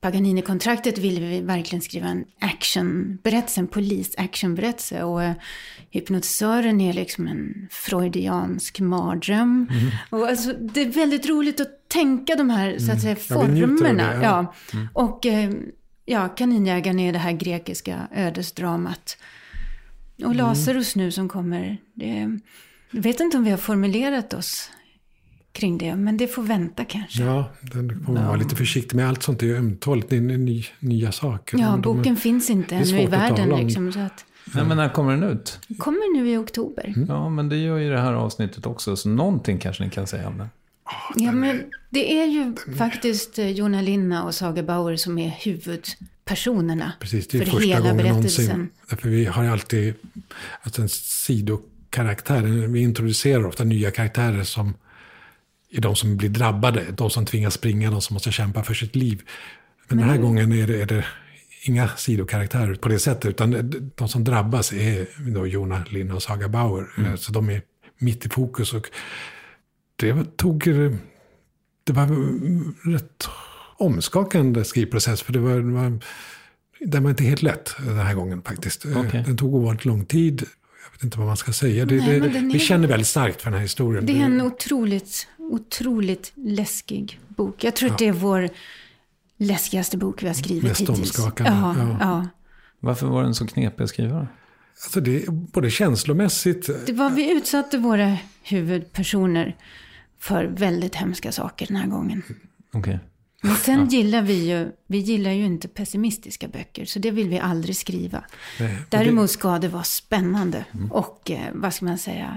Paganini-kontraktet ville vi verkligen skriva en actionberättelse, en polis-actionberättelse. Och hypnotisören är liksom en freudiansk mardröm. Och alltså, det är väldigt roligt att tänka de här så att säga, formerna. Ja. Och Kaninjägaren är det här grekiska ödesdramat. Och Lazarus nu som kommer. Jag vet inte om vi har formulerat oss kring det, men det får vänta kanske. Ja, den får man vara lite försiktig med. Allt sånt är ömtåligt, det är nya saker. Ja, boken finns inte ännu i världen. Liksom, så att... Nej, men när kommer den ut? Kommer nu i oktober. Ja, men det gör ju det här avsnittet också, så någonting kanske ni kan säga om den. Ja, men det är ju faktiskt Jonna Linna och Saga Bauer som är huvudpersonerna. Precis, det är för första hela gången berättelsen. Någonsin. Därför vi har alltid en sidokaraktär. Vi introducerar ofta nya karaktärer som är de som blir drabbade. De som tvingas springa, de som måste kämpa för sitt liv. Men den här gången är det inga sidokaraktärer på det sättet. Utan de som drabbas är då Jonna Linna och Saga Bauer. Så de är mitt i fokus. Och det var rätt omskakande skrivprocess. För det var inte helt lätt den här gången faktiskt. Okay. Den tog ovanligt lång tid. Jag vet inte vad man ska säga. Vi känner väldigt starkt för den här historien. Det är en otroligt läskig bok. Jag tror att det är vår läskigaste bok vi har skrivit mest hittills. Omskakande. Ja. Varför var den så knepig att skriva? Alltså det är både känslomässigt. Vi utsatte våra huvudpersoner för väldigt hemska saker den här gången. Okej. Men sen gillar vi gillar ju inte pessimistiska böcker, så det vill vi aldrig skriva. Nej, Däremot ska det vara spännande och vad ska man säga,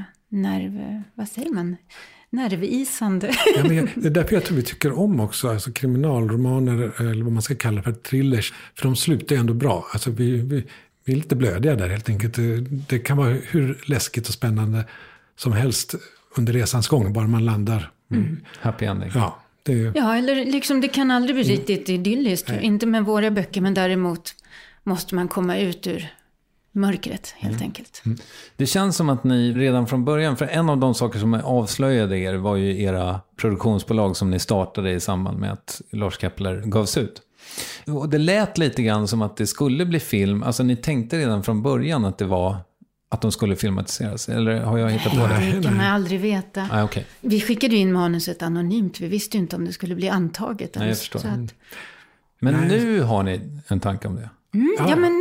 nervisande. Ja, men det är därför jag tror vi tycker om också alltså kriminalromaner eller vad man ska kalla för thrillers, för de slutar ändå bra. Alltså vi är lite blödiga där helt enkelt. Det kan vara hur läskigt och spännande som helst under resans gång, bara man landar. Happy ending. Ja. Ja, eller liksom det kan aldrig bli riktigt idylliskt. Nej. Inte med våra böcker, men däremot måste man komma ut ur mörkret helt enkelt. Det känns som att ni redan från början, för en av de saker som avslöjade er var ju era produktionsbolag som ni startade i samband med att Lars Kepler gavs ut. Och det lät lite grann som att det skulle bli film. Alltså ni tänkte redan från början att det var att de skulle filmatiseras? Eller har jag hittat på det? Det kan man aldrig veta. Okay. Vi skickade in manuset anonymt. Vi visste ju inte om det skulle bli antaget. Nej, jag förstår. Så att... Men nu har ni en tanke om det? Ja, men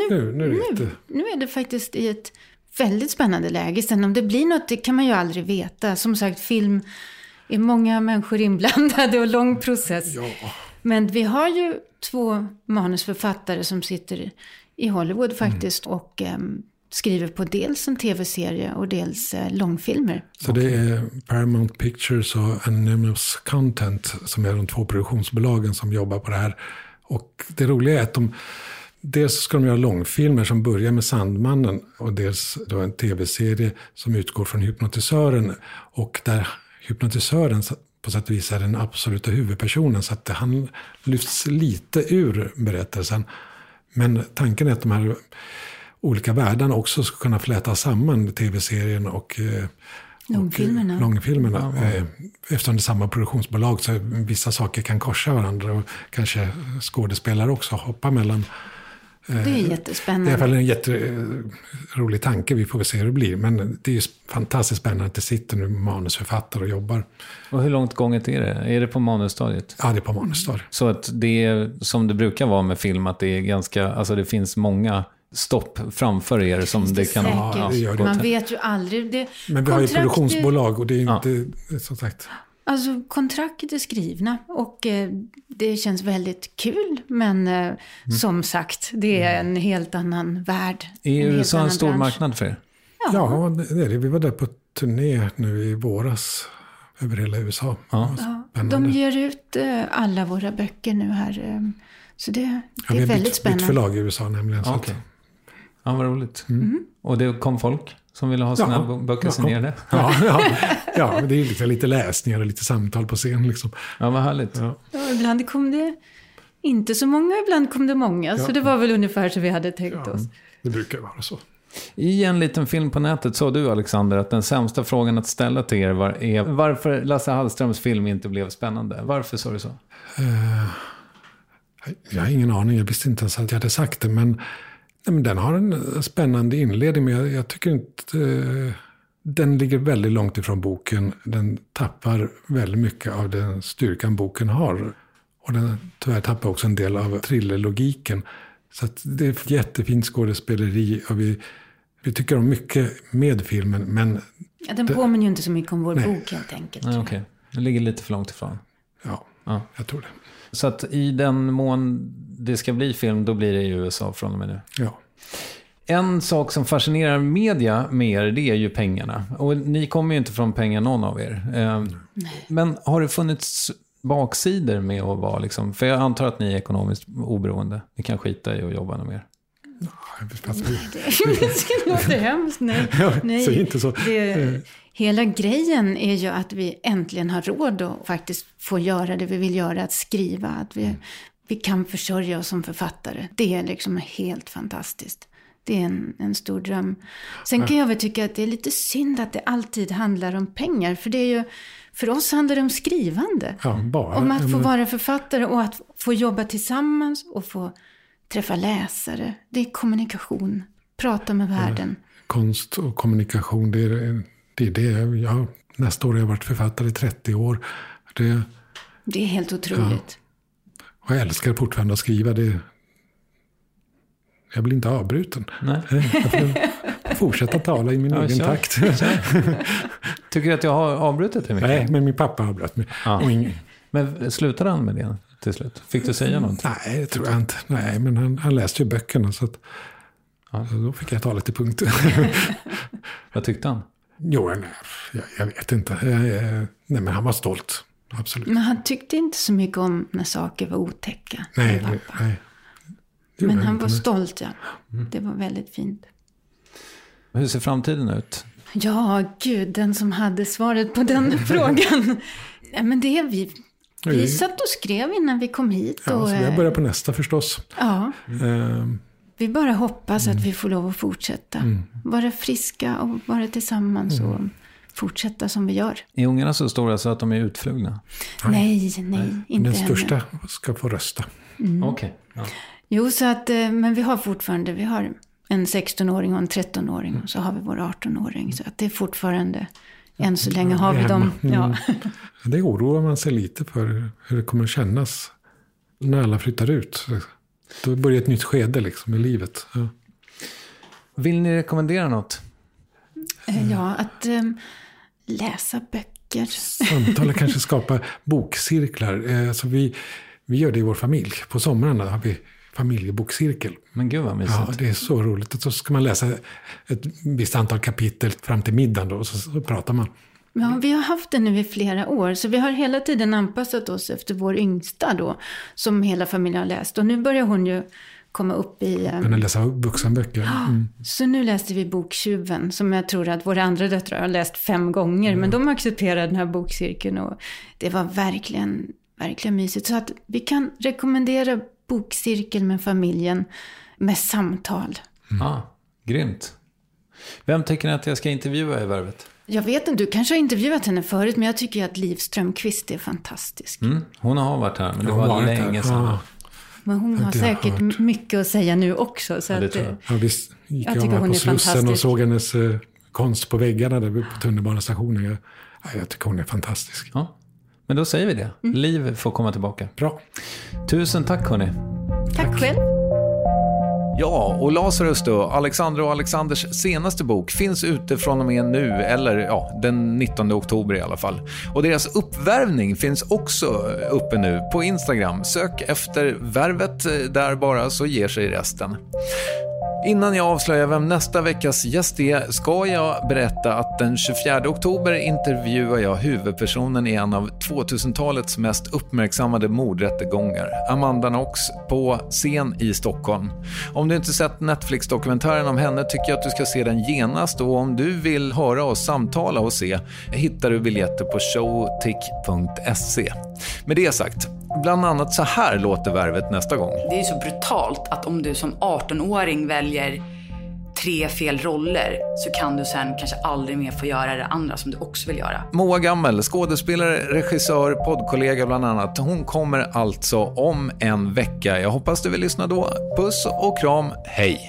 nu är det faktiskt i ett väldigt spännande läge. Sen om det blir något, det kan man ju aldrig veta. Som sagt, film är många människor inblandade och lång process. Ja. Men vi har ju 2 manusförfattare som sitter i Hollywood faktiskt och skriver på dels en tv-serie och dels långfilmer. Så det är Paramount Pictures och Anonymous Content som är de 2 produktionsbolagen som jobbar på det här. Och det roliga är att dels ska de göra långfilmer som börjar med Sandmannen och dels då en tv-serie som utgår från hypnotisören och där hypnotisören på sätt och vis är den absoluta huvudpersonen så att han lyfts lite ur berättelsen. Men tanken är att de här olika världarna också ska kunna fläta samman tv-serien och långfilmerna. Eftersom det är samma produktionsbolag så vissa saker kan korsa varandra och kanske skådespelare också hoppa mellan. Det är jättespännande. Det är i alla fall en jätterolig tanke, vi får väl se hur det blir. Men det är ju fantastiskt spännande att det sitter nu manusförfattare och jobbar. Och hur långt gånget är det? Är det på manusstadiet? Ja, det är på manusstadiet. Så att det är som det brukar vara med film, att det är ganska, alltså det finns många stopp framför er som det kan ha. Man vet ju aldrig. Men vi har ju produktionsbolag och det är inte, som sagt. Alltså kontraktet är skrivna och det känns väldigt kul. Men som sagt, det är en helt annan värld. Är USA en stor marknad för er? Ja, det är det. Vi var där på turné nu i våras över hela USA. Ja, de ger ut alla våra böcker nu här. Så det är väldigt spännande. Ett förlag i USA nämligen. Så okay. Ja, vad roligt. Och det kom folk som ville ha sina böcker signerade. Ja, det är lite läsningar och lite samtal på scen. Liksom. Ja, vad härligt. Ja, ibland kom det inte så många, ibland kom det många. Ja. Så det var väl ungefär så vi hade tänkt oss. Det brukar vara så. I en liten film på nätet sa du, Alexander, att den sämsta frågan att ställa till er är varför Lasse Hallströms film inte blev spännande. Varför sa du så? Jag har ingen aning, jag visste inte ens att jag hade sagt det. Men den har en spännande inledning, men jag tycker inte... Den ligger väldigt långt ifrån boken. Den tappar väldigt mycket av den styrkan boken har. Och den tyvärr tappar också en del av thrillerlogiken. Så att det är ett jättefint skådespeleri och vi tycker om mycket med filmen. Men ja, den påminner ju inte så mycket om vår bok helt enkelt. Nej, okej. Den ligger lite för långt ifrån. Ja, jag tror det. Så att i den mån det ska bli film, då blir det i USA från och med nu. Ja. En sak som fascinerar media med er, det är ju pengarna. Och ni kommer ju inte från pengar någon av er. Men har det funnits baksidor med att vara liksom... För jag antar att ni är ekonomiskt oberoende. Ni kan skita i att jobba med mer. Det låter hemskt. Nej. Så inte så. Hela grejen är ju att vi äntligen har råd att faktiskt få göra det vi vill göra, att skriva. Att vi kan försörja oss som författare. Det är liksom helt fantastiskt. Det är en stor dröm. Sen kan jag väl tycka att det är lite synd att det alltid handlar om pengar. För det är ju, för oss handlar det om skrivande. Ja, bara. Om att få vara författare och att få jobba tillsammans och få träffa läsare. Det är kommunikation. Prata med världen. Konst och kommunikation, det är det. Nästa år har jag varit författare i 30 år. Det är helt otroligt. Ja. Och jag älskar fortfarande att skriva. Jag blir inte avbruten. Nej. Jag får fortsätta tala i min egen takt. Tycker du att jag har avbrutit det mycket? Nej, men min pappa avbröt mig. Ja. Men slutade han med det till slut? Fick du säga något? Nej, det tror jag inte. Nej, men han läste ju böckerna så att så då fick jag ta lite punkter. Vad tyckte han? Jo, jag vet inte. Nej, men han var stolt. Absolut. Men han tyckte inte så mycket om när saker var otäcka. Nej. Men han var stolt, ja. Det var väldigt fint. Hur ser framtiden ut? Ja, gud, den som hade svaret på den frågan. Ja, men det är vi satt och skrev innan vi kom hit. Ja, så vi börjar på nästa förstås. Ja. Vi bara hoppas att vi får lov att fortsätta. Vara friska och vara tillsammans och fortsätta som vi gör. Är ungarna så stora så att de är utflugna? Nej, inte den största ska få rösta. Okej. Ja. Jo, så att, men vi har en 16-åring och en 13-åring och så har vi vår 18-åring. Så att det är fortfarande, än så länge har vi dem. Ja. Det oroar man sig lite för hur det kommer att kännas när alla flyttar ut. Då börjar ett nytt skede liksom i livet. Ja. Vill ni rekommendera något? Ja, att läsa böcker. Samtala kanske skapa bokcirklar. Så vi gör det i vår familj. På somrarna har vi familjebokcirkel. Men gud vad mysigt. Ja, det är så roligt. Och så ska man läsa ett visst antal kapitel fram till middagen då, och så pratar man. Ja, vi har haft det nu i flera år. Så vi har hela tiden anpassat oss efter vår yngsta då, som hela familjen har läst. Och nu börjar hon ju komma upp i... Kunna läsa vuxenböcker. Så nu läste vi Boktjuven, som jag tror att våra andra döttrar har läst 5 gånger. Men de accepterade den här bokcirkeln och det var verkligen mysigt. Så att vi kan rekommendera bokcirkel med familjen med samtal. Grymt. Vem tycker ni att jag ska intervjua i Värvet? Jag vet inte, du kanske har intervjuat henne förut, men jag tycker att Liv Strömquist är fantastisk. Hon har varit här, men det var länge sedan. Ja. Men hon har säkert mycket att säga nu också. Så att, visst gick jag tycker hon på är Slussen fantastisk. och såg hennes konst på väggarna där på tunnelbanestationen. Jag tycker hon är fantastisk. Ja. Men då säger vi det. Liv får komma tillbaka. Bra. Tusen tack hörni. Tack själv. Ja, och Lazarus då, Alexandra och Alexanders senaste bok finns ute från och med nu, eller den 19 oktober i alla fall. Och deras uppvärvning finns också uppe nu på Instagram. Sök efter Värvet där bara, så ger sig resten. Innan jag avslöjar vem nästa veckas gäst är ska jag berätta att den 24 oktober intervjuar jag huvudpersonen i en av 2000-talets mest uppmärksammade mordrättegångar, Amanda Knox, på scen i Stockholm. Om du inte sett Netflix-dokumentären om henne tycker jag att du ska se den genast, och om du vill höra oss samtala och se hittar du biljetter på showtick.se. Med det sagt, bland annat så här låter Värvet nästa gång. Det är ju så brutalt att om du som 18-åring väljer 3 fel roller så kan du sen kanske aldrig mer få göra det andra som du också vill göra. Moa Gammel, skådespelare, regissör, poddkollega bland annat. Hon kommer alltså om en vecka. Jag hoppas du vill lyssna då. Puss och kram, hej!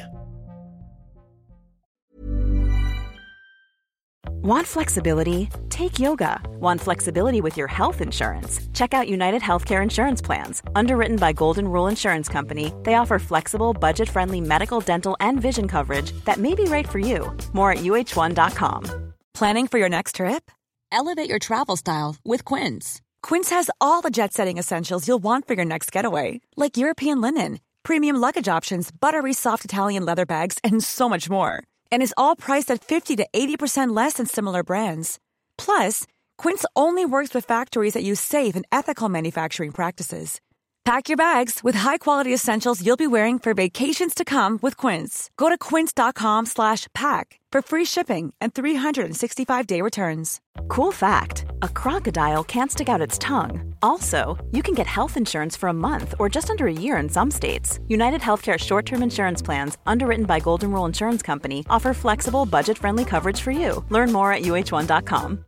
Want flexibility? Take yoga. Want flexibility with your health insurance? Check out United Healthcare Insurance Plans. Underwritten by Golden Rule Insurance Company, they offer flexible, budget-friendly medical, dental, and vision coverage that may be right for you. More at uh1.com. Planning for your next trip? Elevate your travel style with Quince. Quince has all the jet-setting essentials you'll want for your next getaway, like European linen, premium luggage options, buttery soft Italian leather bags, and so much more. And is all priced at 50 to 80% less than similar brands. Plus, Quince only works with factories that use safe and ethical manufacturing practices. Pack your bags with high-quality essentials you'll be wearing for vacations to come with Quince. Go to quince.com/pack for free shipping and 365-day returns. Cool fact, a crocodile can't stick out its tongue. Also, you can get health insurance for a month or just under a year in some states. United Healthcare short-term insurance plans, underwritten by Golden Rule Insurance Company, offer flexible, budget-friendly coverage for you. Learn more at uh1.com.